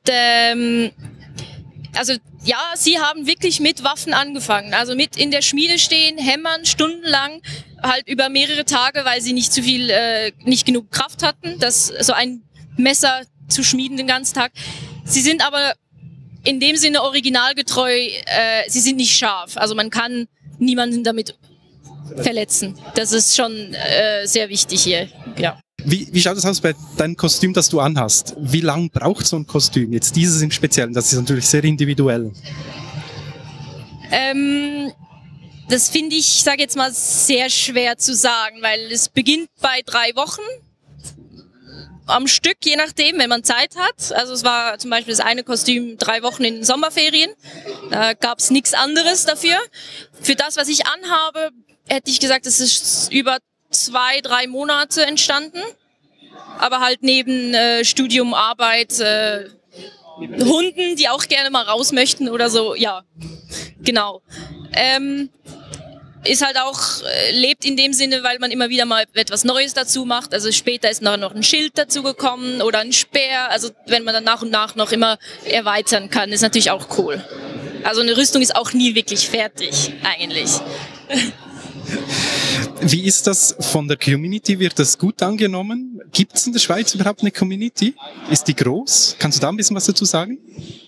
also ja, sie haben wirklich mit Waffen angefangen. Also mit in der Schmiede stehen, hämmern, stundenlang, halt über mehrere Tage, weil sie nicht nicht genug Kraft hatten, so ein Messer zu schmieden den ganzen Tag. Sie sind aber in dem Sinne originalgetreu, sie sind nicht scharf. Also man kann niemanden damit verletzen. Das ist schon sehr wichtig hier, ja. Wie schaut es aus bei deinem Kostüm, das du anhast? Wie lang braucht so ein Kostüm? Jetzt dieses im Speziellen, das ist natürlich sehr individuell. Das finde ich, sage jetzt mal, sehr schwer zu sagen, weil es beginnt bei 3 Wochen am Stück, je nachdem, wenn man Zeit hat. Also es war zum Beispiel das eine Kostüm 3 Wochen in den Sommerferien. Da gab es nichts anderes dafür. Für das, was ich anhabe, hätte ich gesagt, es ist über 2-3 Monate entstanden, aber halt neben Studium, Arbeit, Hunden, die auch gerne mal raus möchten oder so, ja, genau. Ist halt auch, lebt in dem Sinne, weil man immer wieder mal etwas Neues dazu macht, also später ist noch ein Schild dazu gekommen oder ein Speer, also wenn man dann nach und nach noch immer erweitern kann, ist natürlich auch cool. Also eine Rüstung ist auch nie wirklich fertig, eigentlich. Wie ist das von der Community? Wird das gut angenommen? Gibt es in der Schweiz überhaupt eine Community? Ist die groß? Kannst du da ein bisschen was dazu sagen?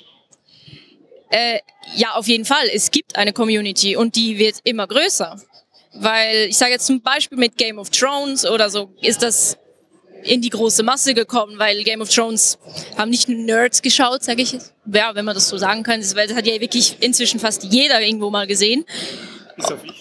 Ja, auf jeden Fall. Es gibt eine Community und die wird immer größer. Weil, ich sage jetzt zum Beispiel mit Game of Thrones oder so, ist das in die große Masse gekommen, weil Game of Thrones haben nicht nur Nerds geschaut, sage ich, ja, wenn man das so sagen kann, weil das hat ja wirklich inzwischen fast jeder irgendwo mal gesehen. Bis auf ich.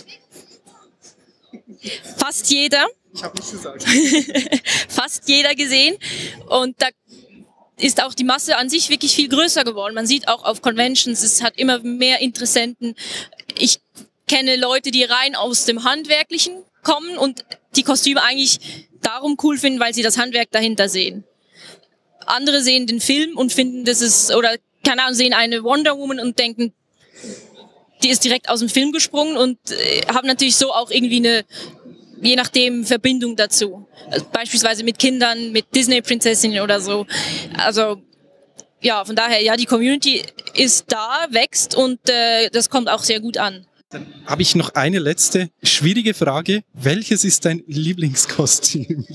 Fast jeder. Ich habe nichts gesagt. Fast jeder gesehen. Und da ist auch die Masse an sich wirklich viel größer geworden. Man sieht auch auf Conventions, es hat immer mehr Interessenten. Ich kenne Leute, die rein aus dem Handwerklichen kommen und die Kostüme eigentlich darum cool finden, weil sie das Handwerk dahinter sehen. Andere sehen den Film und finden, das ist, oder keine Ahnung, sehen eine Wonder Woman und denken, die ist direkt aus dem Film gesprungen und haben natürlich so auch irgendwie eine, je nachdem, Verbindung dazu. Also beispielsweise mit Kindern, mit Disney-Prinzessinnen oder so. Also ja, von daher, ja, die Community ist da, wächst und das kommt auch sehr gut an. Dann habe ich noch eine letzte schwierige Frage. Welches ist dein Lieblingskostüm?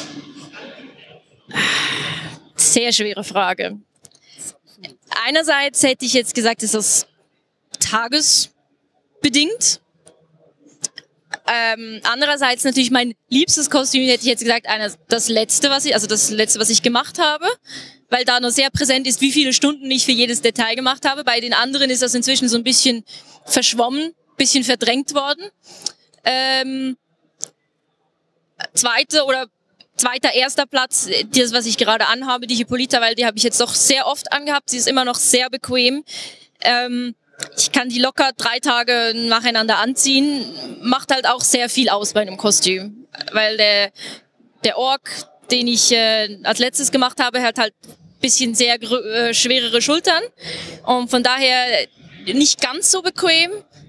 Sehr schwere Frage. Einerseits hätte ich jetzt gesagt, ist das tagesbedingt. Andererseits natürlich mein liebstes Kostüm, hätte ich jetzt gesagt, das letzte, was ich gemacht habe, weil da noch sehr präsent ist, wie viele Stunden ich für jedes Detail gemacht habe. Bei den anderen ist das inzwischen so ein bisschen verschwommen, bisschen verdrängt worden. Erster Platz, das, was ich gerade anhabe, die Hippolyta, weil die habe ich jetzt doch sehr oft angehabt. Sie ist immer noch sehr bequem. Ich kann die locker 3 Tage nacheinander anziehen. Macht halt auch sehr viel aus bei einem Kostüm. Weil der Ork, den ich als letztes gemacht habe, hat halt ein bisschen sehr schwerere Schultern. Und von daher nicht ganz so bequem.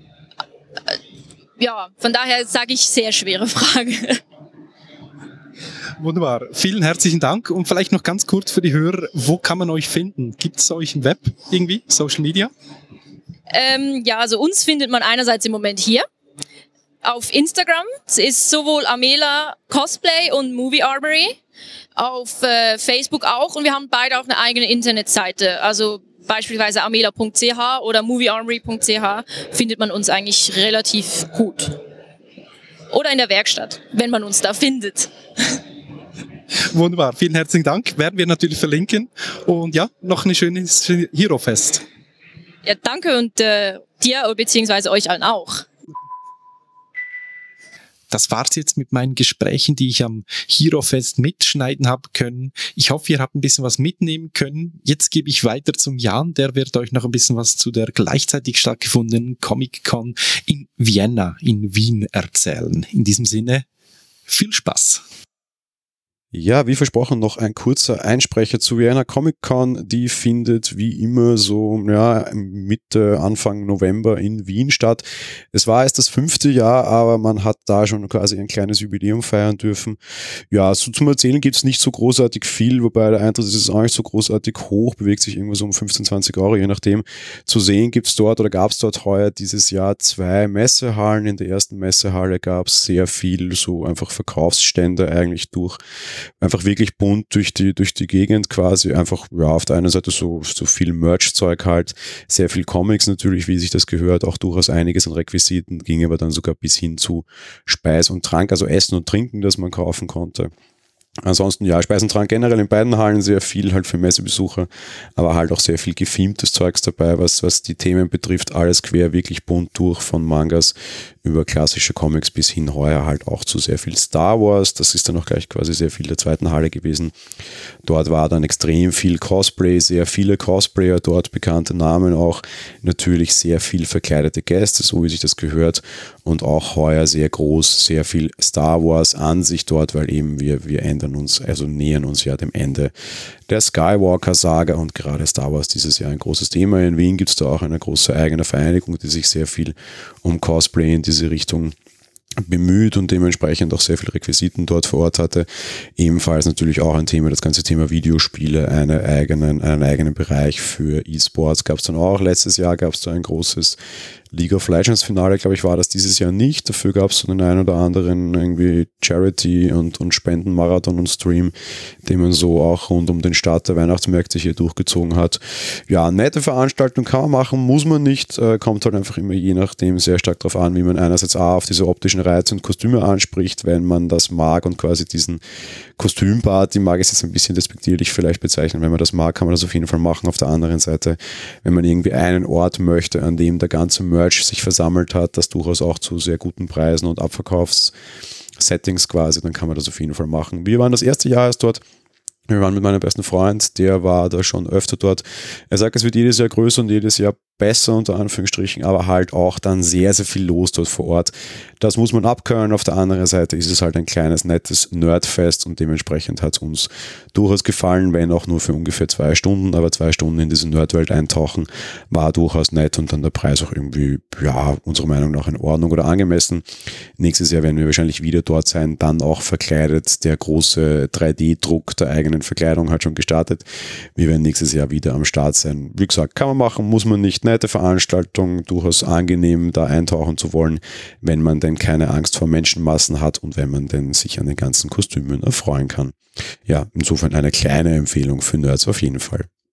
Ja, von daher sage ich sehr schwere Frage. Wunderbar. Vielen herzlichen Dank. Und vielleicht noch ganz kurz für die Hörer, wo kann man euch finden? Gibt es euch im Web irgendwie, Social Media? Ja, also uns findet man einerseits im Moment hier auf Instagram. Es ist sowohl Amela Cosplay und Movie Armory. Auf Facebook auch. Und wir haben beide auch eine eigene Internetseite. Also beispielsweise amela.ch oder moviearmory.ch findet man uns eigentlich relativ gut. Oder in der Werkstatt, wenn man uns da findet. Wunderbar, vielen herzlichen Dank. Werden wir natürlich verlinken. Und ja, noch ein schönes Hero-Fest. Ja, danke und dir bzw. euch allen auch. Das war's jetzt mit meinen Gesprächen, die ich am Hero-Fest mitschneiden habe können. Ich hoffe, ihr habt ein bisschen was mitnehmen können. Jetzt gebe ich weiter zum Jan, der wird euch noch ein bisschen was zu der gleichzeitig stattgefundenen Comic-Con in Vienna, in Wien erzählen. In diesem Sinne, viel Spaß. Ja, wie versprochen, noch ein kurzer Einsprecher zu Vienna Comic Con. Die findet wie immer so Mitte, Anfang November in Wien statt. Es war erst das 5. Jahr, aber man hat da schon quasi ein kleines Jubiläum feiern dürfen. Ja, so zum Erzählen gibt's nicht so großartig viel, wobei der Eintritt ist auch nicht so großartig hoch, bewegt sich irgendwo so um 15, 20 Euro, je nachdem. Zu sehen gibt's dort oder gab's dort heuer dieses Jahr 2 Messehallen. In der ersten Messehalle gab's sehr viel so einfach Verkaufsstände eigentlich einfach wirklich bunt durch die Gegend quasi, einfach auf der einen Seite so viel Merch-Zeug halt, sehr viel Comics natürlich, wie sich das gehört, auch durchaus einiges an Requisiten, ging aber dann sogar bis hin zu Speis und Trank, also Essen und Trinken, das man kaufen konnte. Ansonsten, Speis und Trank generell in beiden Hallen sehr viel halt für Messebesucher, aber halt auch sehr viel gefilmtes Zeugs dabei, was die Themen betrifft, alles quer, wirklich bunt durch, von Mangas über klassische Comics bis hin heuer halt auch zu sehr viel Star Wars. Das ist dann auch gleich quasi sehr viel der zweiten Halle gewesen. Dort war dann extrem viel Cosplay, sehr viele Cosplayer dort, bekannte Namen auch, natürlich sehr viel verkleidete Gäste, so wie sich das gehört, und auch heuer sehr groß, sehr viel Star Wars an sich dort, weil eben wir nähern uns ja dem Ende der Skywalker-Saga, und gerade Star Wars dieses Jahr ein großes Thema. In Wien gibt es da auch eine große eigene Vereinigung, die sich sehr viel um Cosplay in diese Richtung bemüht und dementsprechend auch sehr viel Requisiten dort vor Ort hatte. Ebenfalls natürlich auch ein Thema, das ganze Thema Videospiele, einen eigenen Bereich für E-Sports gab es dann auch. Letztes Jahr gab es da ein großes League of Legends Finale, glaube ich, war das dieses Jahr nicht. Dafür gab es so den einen oder anderen irgendwie Charity und Spendenmarathon und Stream, den man so auch rund um den Start der Weihnachtsmärkte hier durchgezogen hat. Ja, nette Veranstaltung kann man machen, muss man nicht. Kommt halt einfach immer je nachdem sehr stark darauf an, wie man einerseits auf diese optischen Reize und Kostüme anspricht, wenn man das mag und quasi diesen Kostümparty mag es jetzt ein bisschen despektierlich vielleicht bezeichnen. Wenn man das mag, kann man das auf jeden Fall machen. Auf der anderen Seite, wenn man irgendwie einen Ort möchte, an dem der ganze Merch sich versammelt hat, das durchaus auch zu sehr guten Preisen und Abverkaufssettings quasi, dann kann man das auf jeden Fall machen. Wir waren das erste Jahr erst dort. Wir waren mit meinem besten Freund, der war da schon öfter dort. Er sagt, es wird jedes Jahr größer und jedes Jahr besser, unter Anführungsstrichen, aber halt auch dann sehr, sehr viel los dort vor Ort. Das muss man abkönnen. Auf der anderen Seite ist es halt ein kleines, nettes Nerdfest und dementsprechend hat es uns durchaus gefallen, wenn auch nur für ungefähr 2 Stunden, aber 2 Stunden in diese Nerdwelt eintauchen war durchaus nett und dann der Preis auch irgendwie, unserer Meinung nach in Ordnung oder angemessen. Nächstes Jahr werden wir wahrscheinlich wieder dort sein, dann auch verkleidet. Der große 3D-Druck der eigenen Verkleidung hat schon gestartet. Wir werden nächstes Jahr wieder am Start sein. Wie gesagt, kann man machen, muss man nicht. Nette Veranstaltung, durchaus angenehm, da eintauchen zu wollen, wenn man denn keine Angst vor Menschenmassen hat und wenn man denn sich an den ganzen Kostümen erfreuen kann. Ja, insofern eine kleine Empfehlung für Nerds auf jeden Fall.